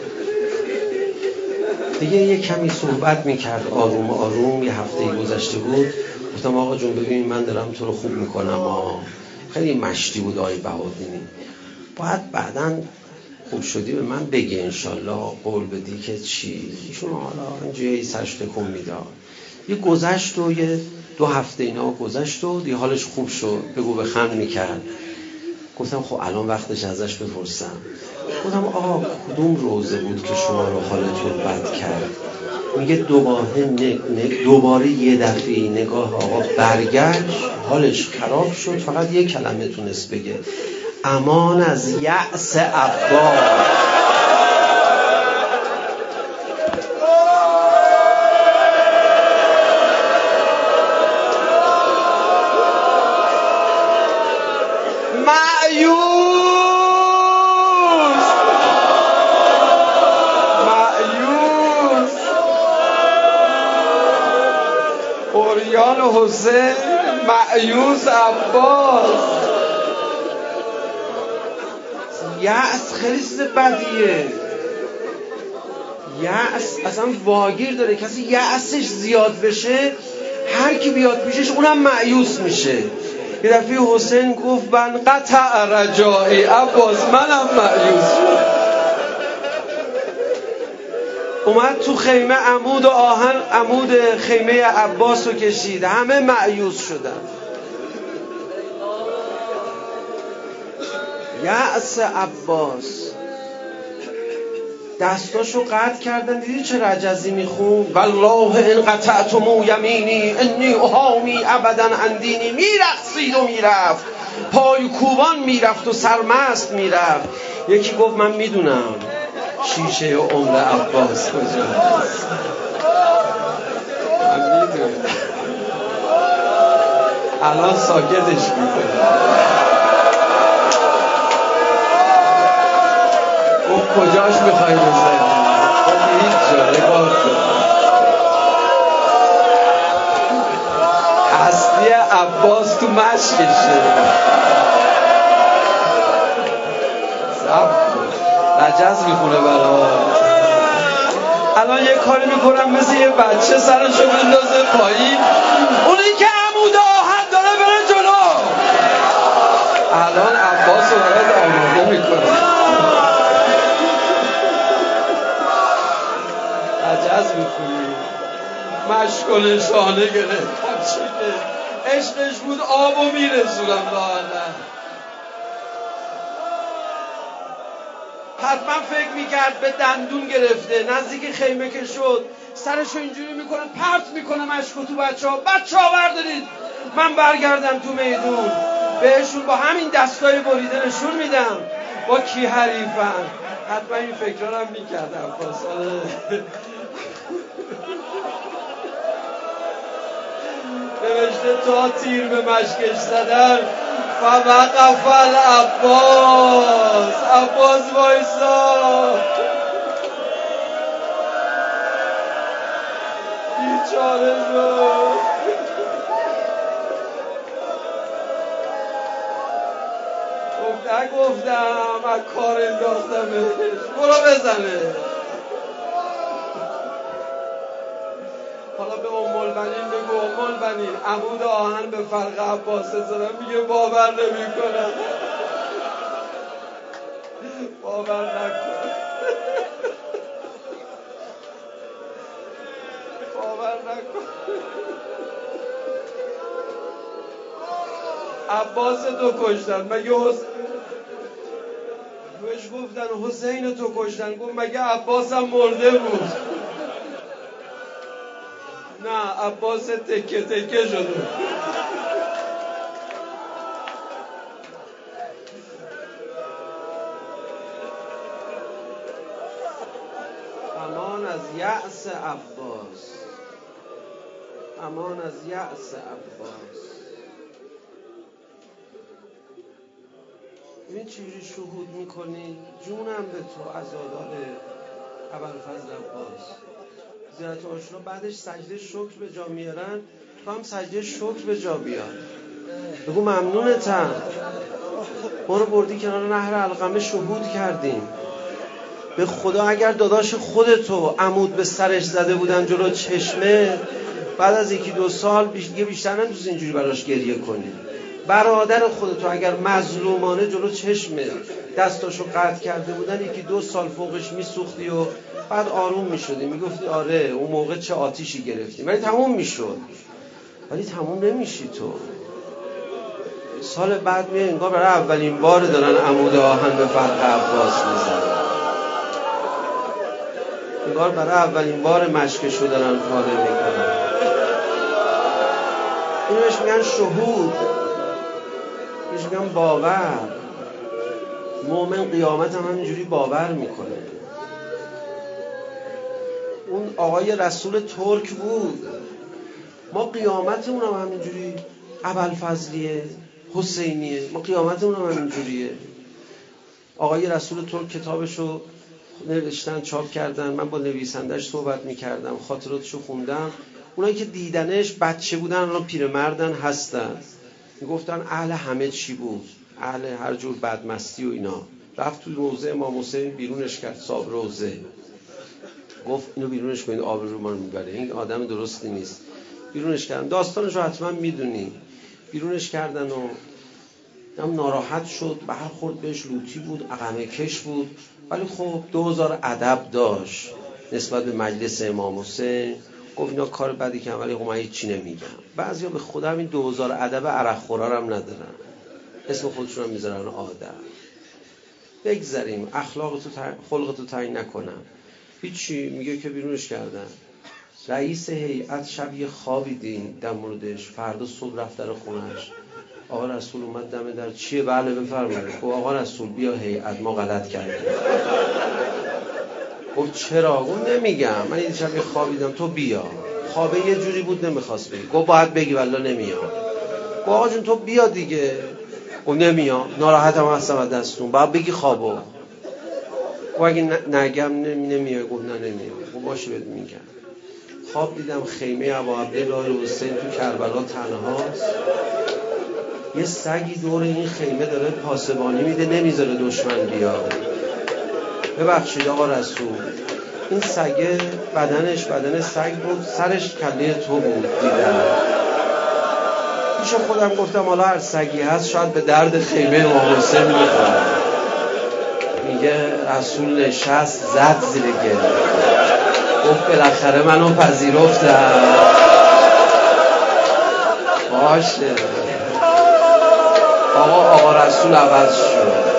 دیگه یه کمی صحبت میکرد آروم آروم. یه هفته گذشته بود، گفتم آقا جون ببین من دارم تو رو خوب میکنم ها. خیلی مشتی بود آقای بهاءالدینی، باید بعداً خوب شدی به من بگی انشالله، قول بدی که چی. ایشون حالا اینجوری سرش تکون میداد. یه گذشت و یه دو هفته اینا گذشت و دیگه حالش خوب شد، بگو بخند میکرد. گفتم خب الان وقتش ازش بپرسم. گفتم آقا کدوم روزه بود که شما رو حالتون بد کرد؟ میگه دوباره ن... دوباره یه دفعه نگاه آقا برگشت، حالش خراب شد، فقط یه کلمه تونست بگه امان از یأس عباس. معیوس حسین مأیوس عباس. یأس خیلی چیز بدیه. یأس اصلا واگیر داره. کسی یأسش زیاد بشه هر کی بیاد پیشش اونم مأیوس میشه. یه دفعه حسین گفت من قطع رجایی عباس، منم مأیوس شدم. اومد تو خیمه عمود و آهن عمود خیمه عباس رو کشید، همه مأیوس شدن. یأس عباس. دستاشو قطع کردن. دیدی چه رجزی میخون؟ والله ان قطعتمو یمینی انی اهامی ابدا اندینی. میرقصید و میرفت، پای کوبان میرفت و سرمست میرفت. یکی گفت من میدونم شیشه عمر عباس کجاست، من میدونم. الان ساکتش میکنه. گفت کجاش میخوایی بزنی؟ گفت هیچ جا، نگاه کن. هستی عباس تو مشکشه. رجز میخونه برای الان یه کاری میکنم مثل یه بچه سرشو بندازه پایین، اونی که عمود آهن داره بره جلو. الان عباس رو برات آماده میکنه. رجز میخونی. مشکل شانه گرفت. عشقش بود آبو میرسونم لااقل. حتما فکر میکرد به دندون گرفته. نزدیک خیمه که شد سرشو اینجوری میکنه پرت میکنه مشکو تو بچه ها. بچه ها بردارید من برگردم تو میدون بهشون با همین دستای بریده نشون میدم با کی حریفن. حتما این فکرها هم میکرد عباس. نوشته تا تیر به مشکش زدن فوقف العباس. عباس وایسا. بیچاره شد. گفت نگفتم از کار انداختمش، برو بزنه. حالا به ام البنین بگو ام البنین عمود آهن به فرق عباس زدن. میگه باور نمی کنم. باور نکن. باور نکن. عباس تو کشتن. مگه حسین بهش گفتن حسین تو کشتن؟ گفت مگه عباس هم مرده بود؟ نه عباس تکه تکه شده. امان از یأس عباس. امان از یأس عباس. ببین چجوری شهود میکنی؟ جونم به تو عزادار ابوالفضل عباس. زیارت عاشورا بعدش سجده شکر به جا میارن، تو هم سجده شکر به جا بیار. بگو ممنونتم، ما رو بردی کنار نهر علقمه شهود کردیم. به خدا اگر داداش خودتو عمود به سرش زده بودن جلو چشمه، بعد از یکی دو سال دیگه بیشتر نمیتونی اینجوری براش گریه کنی. برادر خودتو اگر مظلومانه جلو چشمه دستاشو قطع کرده بودن، یکی دو سال فوقش میسوختی و بعد آروم میشدی، میگفتی آره اون موقع چه آتیشی گرفتیم، ولی تموم میشد. ولی تموم نمیشی تو. سال بعد میای انگار برای اولین بار دارن عمود آهن به فرق عباس میزنن، انگار برای اولین بار مشکشو دارن پاره میکنن. اینو بهش میگن شهود، بهش میگن باور. مومن قیامت هم همینجوری باور میکنه. اون آقای رسول ترک بود، ما قیامتمون هم همینجوری ابوالفضلیه حسینیه، ما قیامتمون هم همینجوریه. آقای رسول ترک کتابشو نوشتن چاپ کردن، من با نویسندش صحبت میکردم، خاطراتشو خوندم. اونایی که دیدنش بچه بودن الان پیرمردن هستن. میگفتن اهل همه چی بود، اهل هر جور بدمستی و اینا. رفت تو روزه امام حسین بیرونش کرد، صاحب روزه گفت اینو بیرونش کنید، آبرو ما رو میبره، این آدم درستی نیست. بیرونش کردن، داستانش رو حتما میدونی. بیرونش کردن و هم ناراحت شد، برخورد بهش لوتی بود، عقمه کش بود، ولی خب دوزار ادب داشت نسبت به مجلس امام حسین. گفت اینا کار بدی که ولی خب من هیچ چی نمیگم. بعضیا به خودم این دوزار ادب عرق خورا هم ندارن، اسم خودشون هم میذارن آدم. بگذاریم، اخلاق تو تر... خلق تو تعیین نکنم. هیچی. میگه که بیرونش کردن. رئیس هیئت شب یه خوابی دید در موردش، فردا صبح رفت در خونش، آقا رسول اومد دم در. چیه؟ بله بفرمایید. گفت آقا رسول بیا هیئت ما غلط کردیم. گفت چرا؟ گفت نمیگم، من این شب یه خوابی دیدم، تو بیا. خوابه یه جوری بود نمیخواست بگی. گفت باید بگی والله نمیام. گفت آقا جون تو بیا دیگه. گفت نمیام، ناراحتم هستم از دستون، باید بگی خوابو. گفت اگه نگم نمیای. گفت نه نمیام. گفت باشه بهت میگم. خواب دیدم خیمه ابا عبدالله حسین تو کربلا تنهاست، یه سگی دور این خیمه داره پاسبانی میده، نمیذاره دشمن بیاد. ببخشید آقا رسول، این سگه بدنش بدن سگ بود، سرش کله تو بود. دیدم پیش خودم گفتم حالا هر سگی هست شاید به درد خیمه امام حسین میخوره. میگه رسول نشست زد زیر گریه، گفت بالاخره منو پذیرفتم. باشه آقا. آقا رسول عوض شد،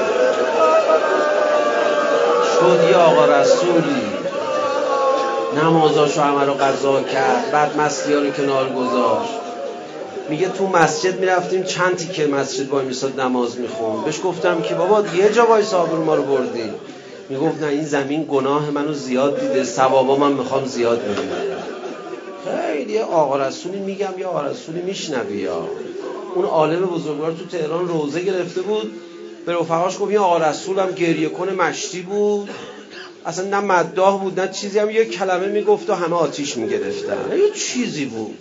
شد یه آقا رسولی. نمازاشو همه رو قضا کرد، بعد مستی ها رو کنار گذاشت. میگه تو مسجد میرفتیم چند تیکه مسجد وای میساد نماز میخون. بهش گفتم که بابا یه جا وای آبرو ما رو بردی. میگفت نه این زمین گناه منو زیاد دیده، ثوابا من میخوام زیاد ببینم. خیلی آقا رسولی میگم یا آقا رسولی میشنوی. یا اون عالم بزرگوار تو تهران روزه گرفته بود، به رفقاش گفت این آقا رسولم گریه کنه مشتی بود، اصلا نه مداح بود نه چیزی، هم یه کلمه میگفت و همه آتیش میگرفتن. یه چیزی بود.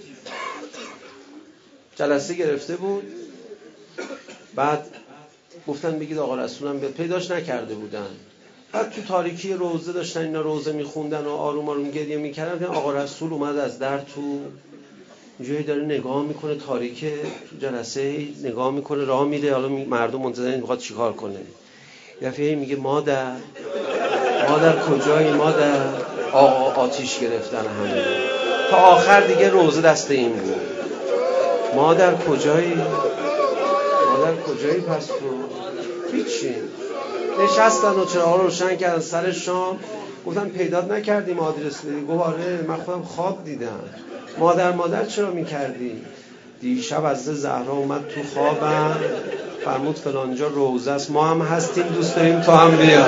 جلسه گرفته بود، بعد گفتن بگید آقا رسولم، به پیداش نکرده بودن. بعد تو تاریکی روزه داشتن اینا روزه میخوندن و آروم آروم گریه میکردن. آقا رسول اومد از در تو، اینجوری داره نگاه میکنه، تاریکه تو جلسه نگاه میکنه، راه میره، حالا مردم منتظرن میخواد چیکار کنه. دفعه میگه مادر مادر کجایی مادر؟ آقا آتیش گرفتن همه. تا آخر دیگه روزه دست این بود. مادر کجایی؟ مادر کجایی؟ پس تو هیچی. نشستن و چراغ رو روشن کردن سر شام. گفتن پیدات نکردیم آدرس بدی؟ گفت آره من خودم خواب دیدم. مادر مادر چرا میکردی؟ دیشب از زهرا اومد تو خوابم، فرمود فلانجا روزه است، ما هم هستیم دوست داریم تو هم بیا.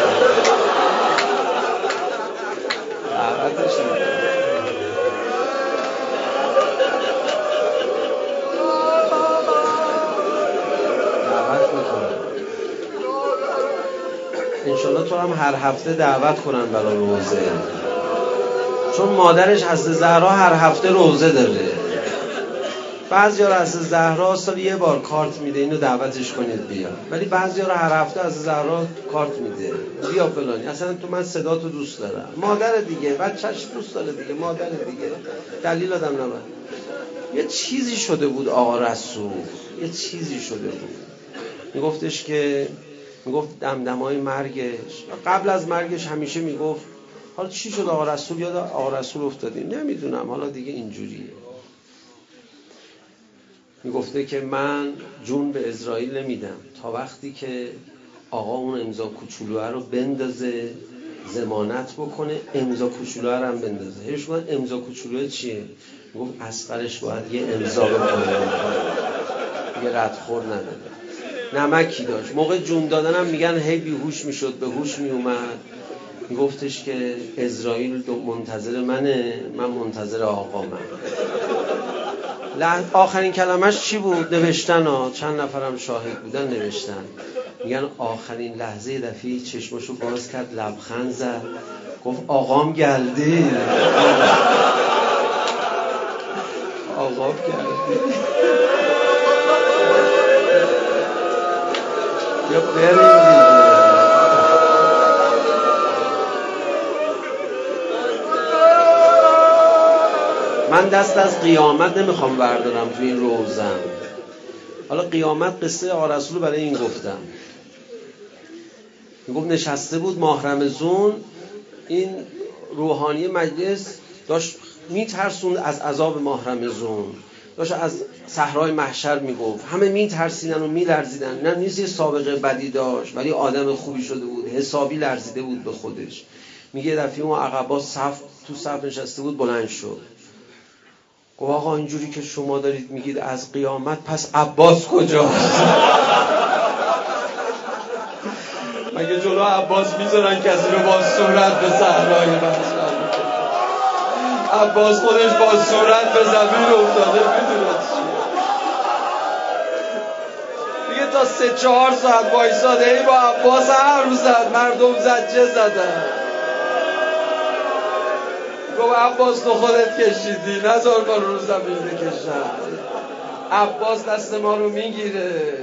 دعوتش دعوت میکنم انشالله تو هم هر هفته دعوت کنن برای روزه، چون مادرش حضرت زهرا هر هفته روزه داره. بعضیا رو حضرت زهرا سال یه بار کارت میده اینو دعوتش کنید بیا، ولی بعضیا رو هر هفته حضرت زهرا کارت میده بیا فلانی. اصلا تو من صدا تو دوست دارم. مادر دیگه، بچه‌ش دوست داره دیگه، مادر دیگه، دلیل آدم نبود. یه چیزی شده بود آقا رسول، یه چیزی شده بود. میگفتش که میگفت دمدمای مرگش، قبل از مرگش همیشه میگفت حالا چی شد آقا رسول، یاد آقا رسول افتادیم نمیدونم، حالا دیگه اینجوریه. میگفته که من جون به اسرائیل نمیدم تا وقتی که آقا اون امضا کوچولوه رو بندازه ضمانت بکنه، امضا کوچولوه رو هم بندازه. هیچ وقت امضا کوچولوه چیه؟ میگفت اصغرش باید یه امضا بکنه، یه ردخور نداره. نمکی داشت. موقع جون دادنم میگن هی بیهوش میشد، به هوش میومد. میگفتش که اسرائیل منتظر منه، من منتظر آقا من. آخرین کلمش چی بود؟ نوشتن ها، چند نفرم شاهد بودن نوشتن. میگن آخرین لحظه دفعی چشمشو باز کرد، لبخند زد، گفت آقام گلدی. آقاب کردی یا بریم دیگه. من دست از قیامت نمیخوام بردارم تو این روزم. حالا قیامت قصه آقا رسول برای این گفتم. میگفت نشسته بود ماه رمضان، این روحانی مجلس داشت میترسوند از عذاب ماه رمضان، داشت از صحرای محشر میگفت، همه میترسیدن و میلرزیدن. نه نیست یه سابقه بدی داشت ولی آدم خوبی شده بود، حسابی لرزیده بود به خودش. میگه دفعه اون عقبا صف تو صف نشسته بود، بلند شد گفت آقا اینجوری که شما دارید میگید از قیامت، پس عباس کجاست؟ مگه جلو عباس میذارن کسی رو با صورت به صحرای محشر؟ عباس خودش با صورت به زمین افتاده، میدونه چیه. دیگه تا سه چهار ساعت وایساده ای با عباس حرف زد، مردم زجه زدن. گفت عباس تو خودت کشیدی، نذار ما رو زمین بکشن. عباس دست ما رو میگیره.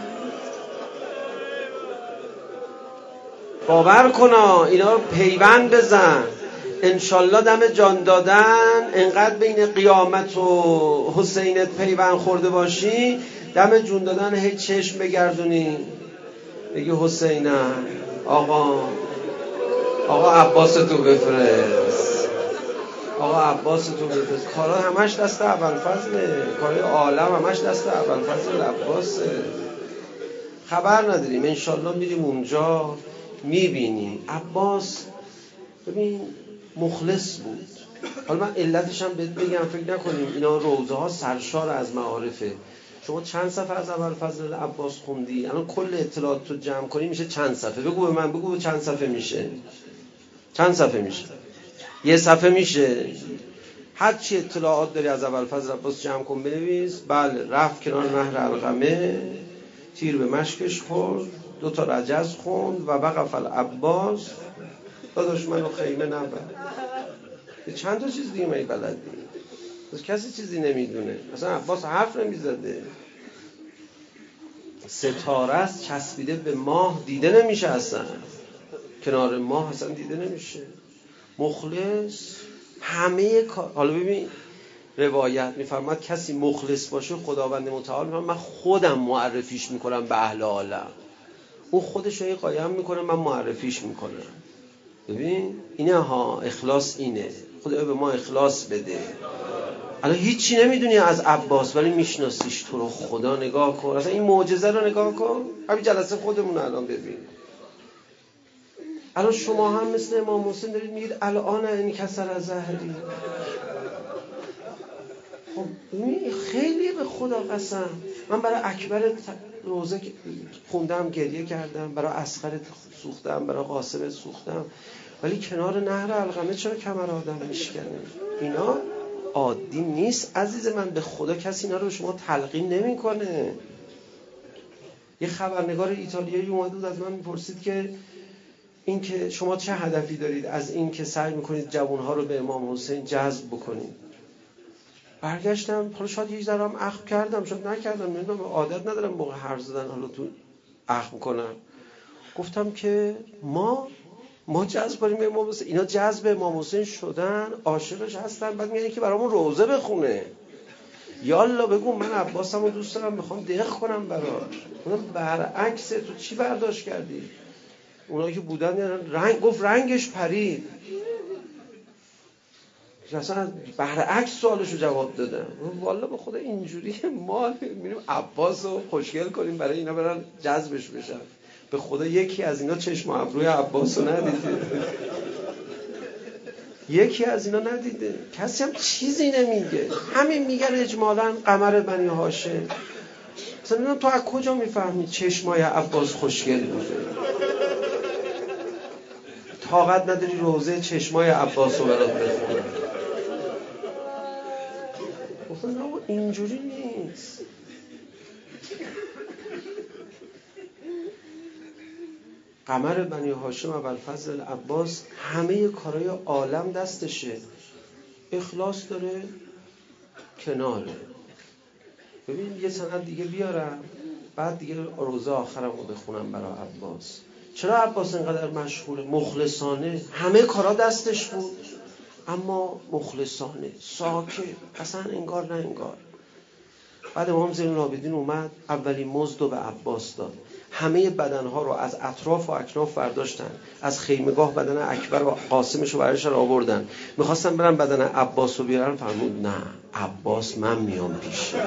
باور کنا اینا رو پیوند بزن، انشالله دم جان دادن انقدر بین قیامت و حسینت پیوند خورده باشی، دم جون دادن هی چشم بگردونی بگی حسینم، آقا آقا عباس تو بفرست، آقا عباس تو بفرست. کارا همش دست ابوالفضله، کارای عالم همش دست ابوالفضل عباسه. خبر نداریم، انشالله میریم اونجا میبینیم. عباس ببین مخلص بود. حالا من علتش هم بهت بگم، فکر نکنیم اینا روزه ها سرشار از معارفه. شما چند صفحه از ابوالفضل عباس خوندی؟ الان کل اطلاعات رو جمع کنی میشه چند صفحه؟ بگو به من، بگو چند صفحه میشه؟ چند صفحه میشه؟ یه صفحه میشه؟ هر چی اطلاعات داری از ابوالفضل عباس جمع کن بنویس. بله رفت کنار نهر علقمه، تیر به مشکش خورد، دو تا رجز خوند و وقف العباس، داداش منو خیمه نبر. چند تا چیز دیگه من بلدی، کسی چیزی نمیدونه. اصلا عباس حرف نمیزده. ستاره است چسبیده به ماه، دیده نمیشه اصلا، کنار ماه اصلا دیده نمیشه. مخلص همه کار. حالا ببین روایت میفرماد کسی مخلص باشه خداوند متعال میفرماد من خودم معرفیش میکنم به اهل عالم. اون خودش رو قایم میکنه، من معرفیش میکنم. ببین اینه ها، اخلاص اینه. خدا به ما اخلاص بده. الان هیچی نمیدونی از عباس ولی میشناسیش. تو رو خدا نگاه کن، اصلا این معجزه رو نگاه کن. همین جلسه خودمون الان ببین. الان شما هم مثل امام حسین دارید میگید الان این کسر از زهری. خب خیلی به خدا قسم، من برای اکبر روزه خوندم، گریه کردم، برای اصغر سوختم، برای قاسم سوختم، ولی کنار نهر علقمه چرا کمر آدم میشکنه؟ اینا عادی نیست عزیز من. به خدا کسی اینا رو به شما تلقین نمیکنه. یه خبرنگار ایتالیایی اومد بود از من میپرسید که این که شما چه هدفی دارید از این که سعی میکنید جوانها رو به امام حسین جذب بکنید؟ برگشتم، حالا شاید یه ذره هم اخم کردم، شاید نکردم، نمیدونم، عادت ندارم موقع حرف زدن حالا تو اخم کنم. گفتم که ما ما جذب کنیم به امام حسین. اینا جذب امام حسین شدن، عاشقش هستن، بعد میگن که برامون روزه بخونه. یالا بگو من عباسمو دوست دارم، میخوام دق کنم براش. اونم برعکس. تو چی برداشت کردی؟ اونایی که بودن رنگ گفت رنگش پرید. اصلا برعکس سوالشو جواب دادم. والا به خدا اینجوری ما میریم عباسو خوشگل کنیم برای اینا برن جذبش بشن. به خدا یکی از اینا چشم ابروی عباسو ندیده. یکی از اینا ندیده. کسی هم چیزی نمیگه. همین میگن اجمالاً قمر بنی هاشم. مثلا میگم تو از کجا میفهمی چشمای عباس خوشگل بوده؟ طاقت نداری روزه چشمای عباس رو برات بخونی؟ گفتم نه اینجوری نیست. قمر بنی هاشم ابوالفضل عباس همه کارهای عالم دستشه. اخلاص داره، کناره. ببین یه سند دیگه بیارم بعد دیگه روزه آخرم رو بخونم برای عباس. چرا عباس اینقدر مشهوره؟ مخلصانه، همه کارا دستش بود اما مخلصانه، ساکت، اصلا انگار نه انگار. بعد امام زین العابدین اومد اولین مزد رو به عباس داد. همه بدنها رو از اطراف و اکناف برداشتن، از خیمگاه بدن اکبر و قاسمش رو برایش آوردن، میخواستن برن بدن عباس رو بیارن، فرمود نه عباس من میام پیشه،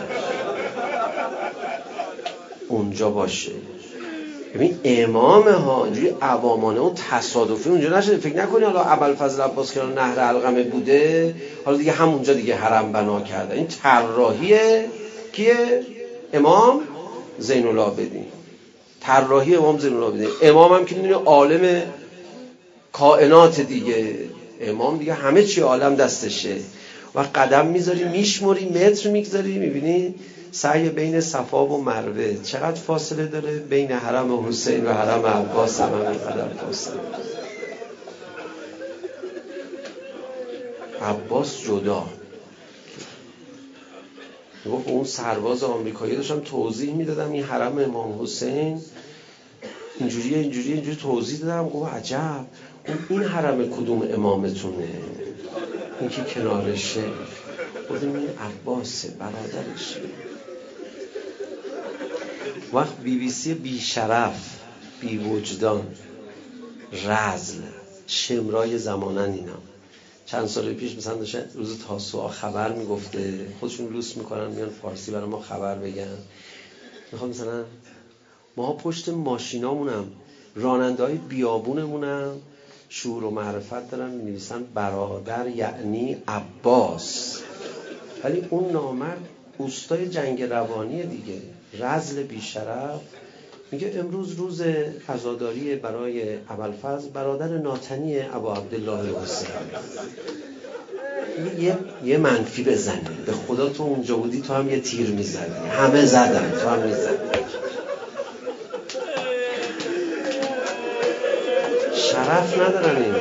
اونجا باشه. ببین امام ها اینجوری عوامانه و تصادفی اونجا نشده. فکر نکنی حالا ابوالفضل عباس که نهر علقمه بوده حالا دیگه همونجا دیگه حرم بنا کرده. این طراحیه کیه؟ امام زین العابدین. طراحی امام زین العابدین. امام هم که میدونی عالم کائنات دیگه، امام دیگه همه چی عالم دستشه. و قدم میذاری میشموری، متر میگذاری، میبینی سعی بین صفا و مروه چقدر فاصله داره، بین حرم حسین و حرم عباس هم اینقدر فاصله داره. عباس جدا گفت اون سرباز آمریکایی داشتم توضیح میدادم این حرم امام حسین اینجوریه اینجوریه اینجوری توضیح دادم، گفت عجب این حرم کدوم امامتونه؟ این که کنارشه. گفتم این عباسه، برادرشه. وقت بی بی سی بی شرف، بی وجدان، رذل، شمرای زمانن اینا چند سال پیش مثلا داشتن روز تاسوعا خبر میگفته، خودشون لوس میکنن میان فارسی برای ما خبر بگن. میخوام مثلا ما پشت ماشینامونم راننده های بیابونمونم شعور و معرفت دارن می‌نویسن برادر یعنی عباس، ولی اون نامرد اوستای جنگ روانی دیگه، رذل بیشرف، میگه امروز روز عزاداری برای ابوالفضل برادر ناتنی ابو عبدالله حسین. یه یه منفی بزنی، به خدا تو اونجا بودی تو هم یه تیر میزنی، همه زدن تو هم میزنی. شرف ندارن اینا.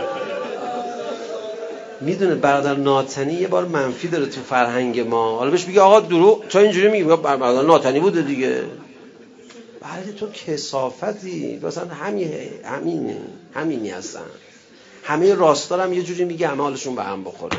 میدونه برادر ناتنی یه بار منفی داره تو فرهنگ ما، حالا بهش بگی آقا دروغ چرا اینجوری میگی؟ برادر ناتنی بوده دیگه. بله تو کثافتی، مثلا همین همینه همینی هستن، همه راستار هم یه جوری میگه همه حالشون به هم بخوره.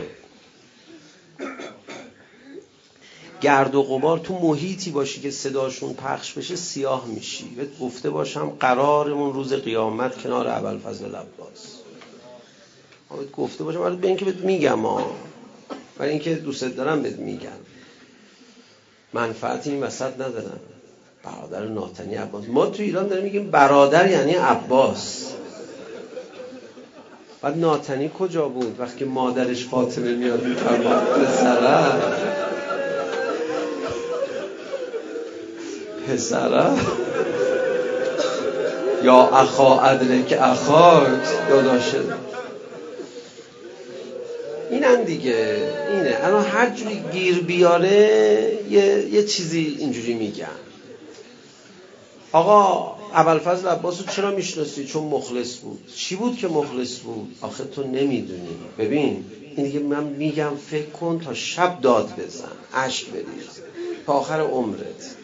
گرد و غبار تو محیطی باشی که صداشون پخش بشه سیاه میشی. بهت گفته باشم قرارمون روز قیامت کنار ابوالفضل عباس. بهت گفته باشم برای به اینکه بهت میگم ها، برای اینکه دوست دارم بهت میگم، منفعتی این وسط ندارم. برادر ناتنی عباس، ما تو ایران داریم میگیم برادر یعنی عباس. بعد ناتنی کجا بود وقتی مادرش فاطمه میاد میفرماد پسره پسره یا اخا ادرک اخاک، داداشه. اینم دیگه اینه. الان هر جوری گیر بیاره یه, یه چیزی اینجوری میگن. آقا ابوالفضل عباس رو چرا میشناسی؟ چون مخلص بود. چی بود که مخلص بود؟ آخه تو نمیدونی. ببین این دیگه من میگم فکر کن تا شب داد بزن، اشک بریز تا آخر عمرت.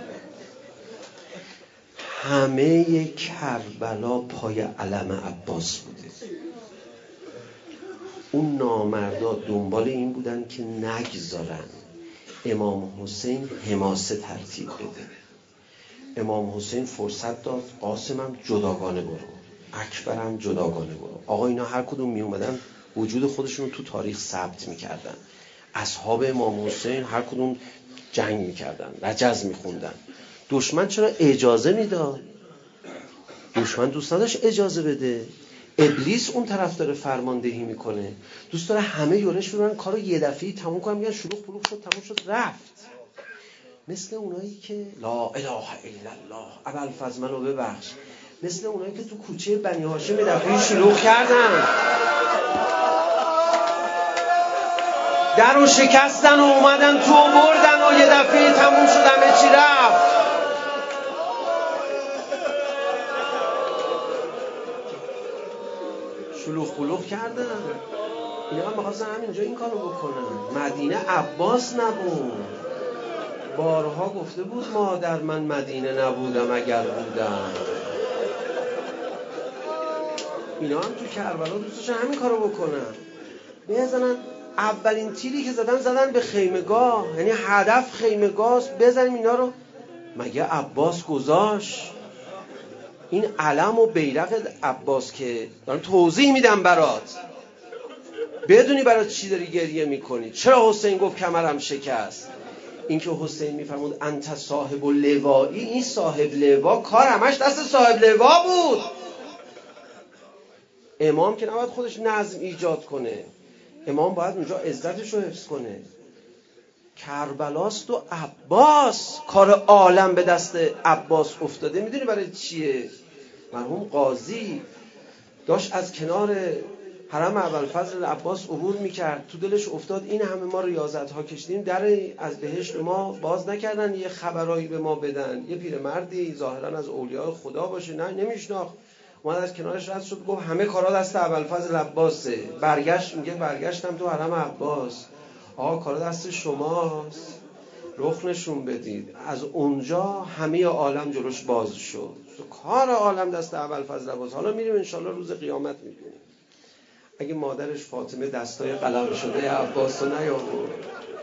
همه کربلا پای علم عباس بوده. اون نامردا دنبال این بودن که نگذارن امام حسین حماسه ترتیب بده. امام حسین فرصت داد قاسمم جداگانه برو، اکبرم جداگانه برو. آقا اینا هر کدوم می اومدن وجود خودشون رو تو تاریخ ثبت میکردن. اصحاب امام حسین هر کدوم جنگ میکردن، رجز میخوندن. دشمن چرا اجازه میداد؟ دشمن دوست نداشت اجازه بده. ابلیس اون طرف داره فرماندهی میکنه، دوست داره همه یورش برن کارو یه دفعه‌ای تموم کنن، میگن شلوغ پلوغ شد تموم شد رفت. مثل اونایی که لا اله الا الله ابوالفضل منو ببخش، مثل اونایی که تو کوچه بنی هاشم یه دفعه‌ای شلوغ کردن، درو شکستن و اومدن تو بردن و یه دفعه‌ای تموم شد همه چی رفت. شلوغ پلوغ کردن. اینا هم می‌خواستن همینجا این کارو بکنن. مدینه عباس نبود. بارها گفته بود مادر من مدینه نبودم اگر بودم. اینا هم تو کربلا دوستشون همین کارو بکنن، بزنن. اولین تیری که زدن زدن به خیمگاه، یعنی هدف خیمگاه، بزنیم اینا رو. مگه عباس گذاشت؟ این علم و بیرق عباس که دارم توضیح میدم برات، بدونی برات چی داری گریه میکنی. چرا حسین گفت کمرم شکست؟ این که حسین میفرمود انت صاحب لوایی، این صاحب لوا کار همش دست صاحب لوا بود. امام که نباید خودش نظم ایجاد کنه، امام باید اونجا عزتش رو حفظ کنه. کربلاست و عباس، کار عالم به دست عباس افتاده. میدونی برای چیه؟ مرحوم قاضی داشت از کنار حرم ابوالفضل عباس عبور میکرد، تو دلش افتاد این همه ما ریاضت ها کشیدیم، در از بهشت ما باز نکردن یه خبرایی به ما بدن، یه پیرمردی ظاهرا از اولیاء خدا باشه، نه نمیشناخت. اومد از کنارش رد شد، گفت همه کارا دست ابوالفضل عباسه. برگشت میگه برگشتم تو حرم عباس، آقا کارا دست شماست، رخ نشون بدید. از اونجا همه عالم جلوش باز شد، کار عالم دست ابوالفضل عباس. حالا میریم انشالله روز قیامت میبینیم. اگه مادرش فاطمه دستای قلم شده عباس رو نیاورد،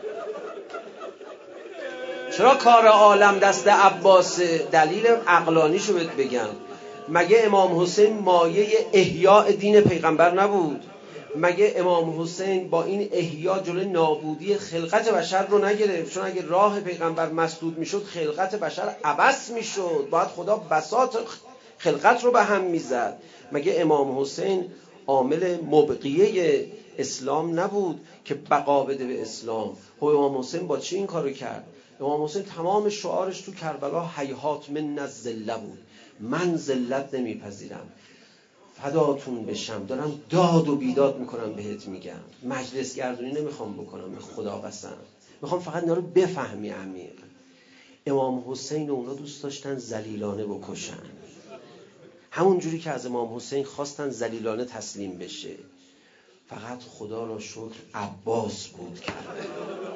چرا کار عالم دست عباس؟ دلیل عقلانیشو بهت بگم. مگه امام حسین مایه احیاء دین پیغمبر نبود؟ مگه امام حسین با این احیا جلوی نابودی خلقت بشر رو نگرفت؟ چون اگه راه پیغمبر مسدود میشد خلقت بشر عبث میشد، باید خدا بساط خلقت رو به هم میزد. مگه امام حسین عامل مبقیه اسلام نبود که بقا بده به اسلام؟ خب امام حسین با چی این کارو کرد؟ امام حسین تمام شعارش تو کربلا هیهات من الذله بود، من ذلت نمیپذیرم، فداتون بشم، دارم داد و بیداد میکنم، بهت میگم مجلس گردونی نمیخوام بکنم، به خدا قسم میخوام فقط اینا رو بفهمی عمیق. امام حسین و اونا دوست داشتن ذلیلانه بکشن، همون جوری که از امام حسین خواستن ذلیلانه تسلیم بشه. فقط خدا را شکر عباس بود کرده.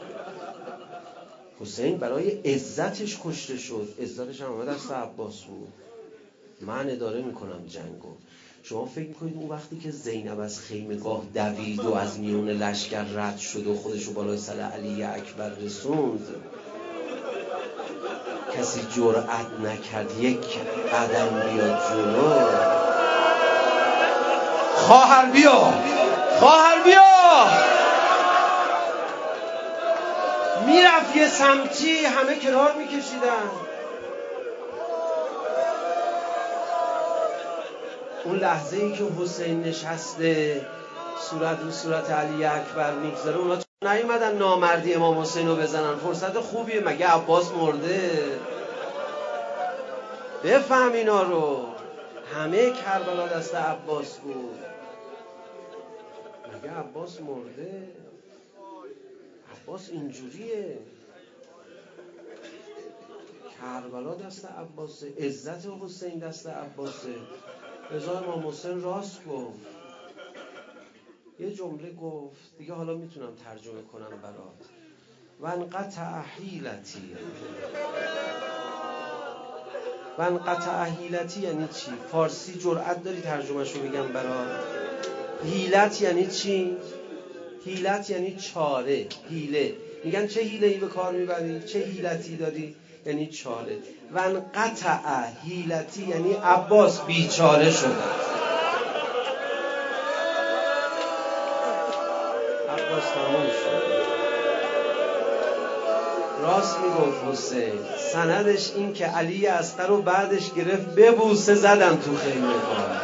حسین برای عزتش کشته شد، عزتش هم آمده دست عباس بود. من اداره میکنم جنگو. شما فکر میکنید اون وقتی که زینب از خیمگاه دوید و از میون لشکر رد شد و خودش رو بالای سر علی اکبر رسوند، کسی جرأت نکرد یک قدم بیاد جلو؟ خواهر بیا، خواهر بیا. میرفت یه سمتی، همه کنار میکشیدن. اون لحظه ای که حسین نشسته صورت رو صورت علی اکبر میگذاره، اونا تو نیومدن نامردی امام حسین رو بزنن. فرصت خوبیه، مگه عباس مرده؟ بفهم اینا رو. همه کربلا دست عباس بود، مگه عباس مرده؟ عباس اینجوریه، کربلا دست عباسه، عزت حسین دست عباسه. رضا امام حسین راست گفت، یه جمله گفت دیگه، حالا میتونم ترجمه کنم برات. وانقطع حیلتی. وانقطع حیلتی یعنی چی؟ فارسی جرأت داری ترجمهشو بگم برات؟ حیلت یعنی چی؟ حیلت یعنی چاره، حیله. میگن چه حیله‌ای به کار میبری؟ چه حیلتی داری؟ یعنی چاره. وانقطع حیلتی یعنی عباس بیچاره شده. عباس تموم شد. راست میگفت حسین، سندش این که علی اصغر رو بعدش گرفت ببوسه زدن تو خیمه ها.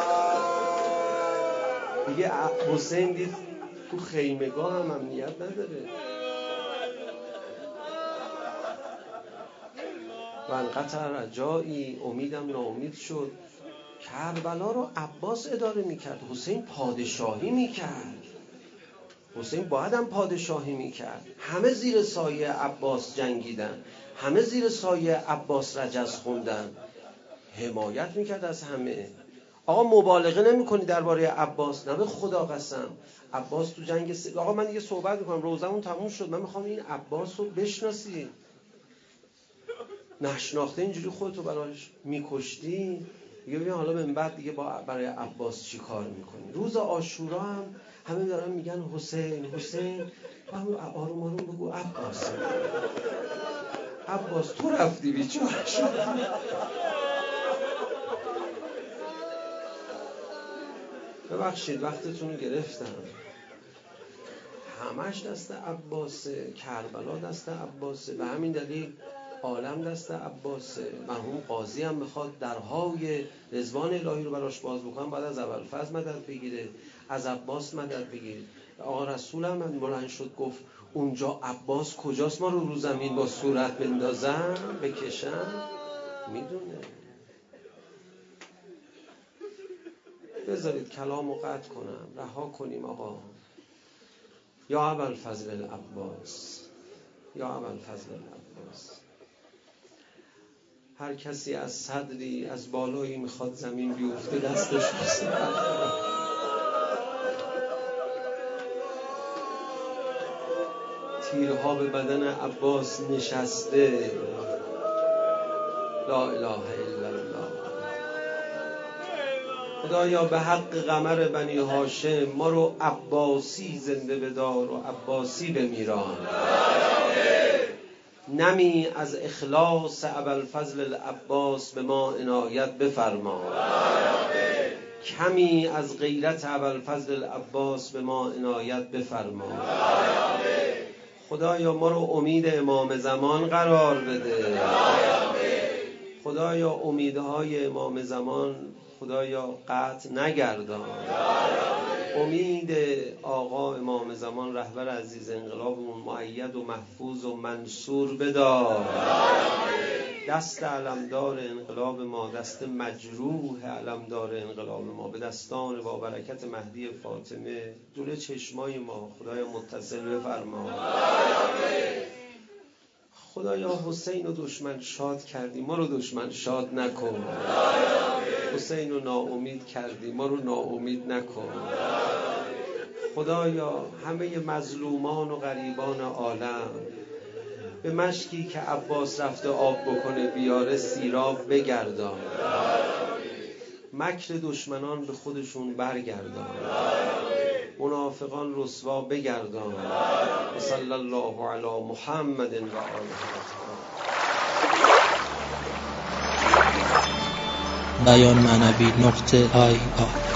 دیگه حسین دید تو خیمگاه هم امنیت نداره. و انقطع رجایی، امیدم ناامید شد. کربلا رو عباس اداره میکرد، حسین پادشاهی میکرد. حسین باید هم پادشاهی میکرد. همه زیر سایه عباس جنگیدن، همه زیر سایه عباس رجز خوندن، حمایت میکرد از همه. آقا مبالغه نمی کنی درباره عباس؟ نه به خدا قسم. عباس تو جنگ س... آقا من دیگه صحبت میکنم، روزمون تموم شد، من میخوام این عباس رو بشناسی. نشناخته اینجوری خودتو براش میکشتی دیگه. ببین حالا من بعد دیگه با برای عباس چی کار میکنی؟ روز عاشورا هم همه دارن میگن حسین حسین، آروم آروم بگو عباس. عباس تو رفتی بیچاره شد. ببخشید وقتتون رو گرفتم. همش دست عباسه، کربلا دست عباسه، به همین دلیل عالم دست عباسه. مرحوم قاضی هم بخواد درهای رضوان الهی رو براش باز بکنم باید از ابوالفضل مدد بگیره، از عباس مدد بگیره. آقا رسول هم من بلند شد گفت اونجا عباس کجاست ما رو رو زمین با صورت بندازم بکشم؟ میدونه. بذارید کلامو قطع کنم، رها کنیم آقا. یا ابوالفضل العباس، یا ابوالفضل العباس. هر کسی از صدری از بالایی میخواد زمین بیفته دستش بسید. تیرها به بدن عباس نشسته. لا اله الا الله. خدایا به حق قمر بنی هاشم ما رو عباسی زنده بدار و عباسی بمیران. نمی از اخلاص ابوالفضل العباس به ما عنایت بفرما. کمی از غیرت ابوالفضل العباس به ما عنایت بفرما. خدایا ما رو امید امام زمان قرار بده. خدایا امیدهای امام زمان خدایا قطع نگردان. امید آقا امام زمان رهبر عزیز انقلابمون مؤید و محفوظ و منصور بدار. دست علمدار انقلاب ما، دست مجروح علمدار انقلاب ما به دستان با برکت مهدی فاطمه جلوی چشمای ما خدایا متصل بفرما. خدایا حسین رو دشمن شاد کردی، ما رو دشمن شاد نکن. حسین رو ناامید کردی، ما رو ناامید نکن. خدایا همه مظلومان و غریبان عالم به مشکی که عباس رفته آب بکنه بیاره سیراب بگردان. مکر دشمنان به خودشون برگردان. منافقان رسوا بگردان. صلی الله علی محمد و آله. بیان معنوی نقطه آی آی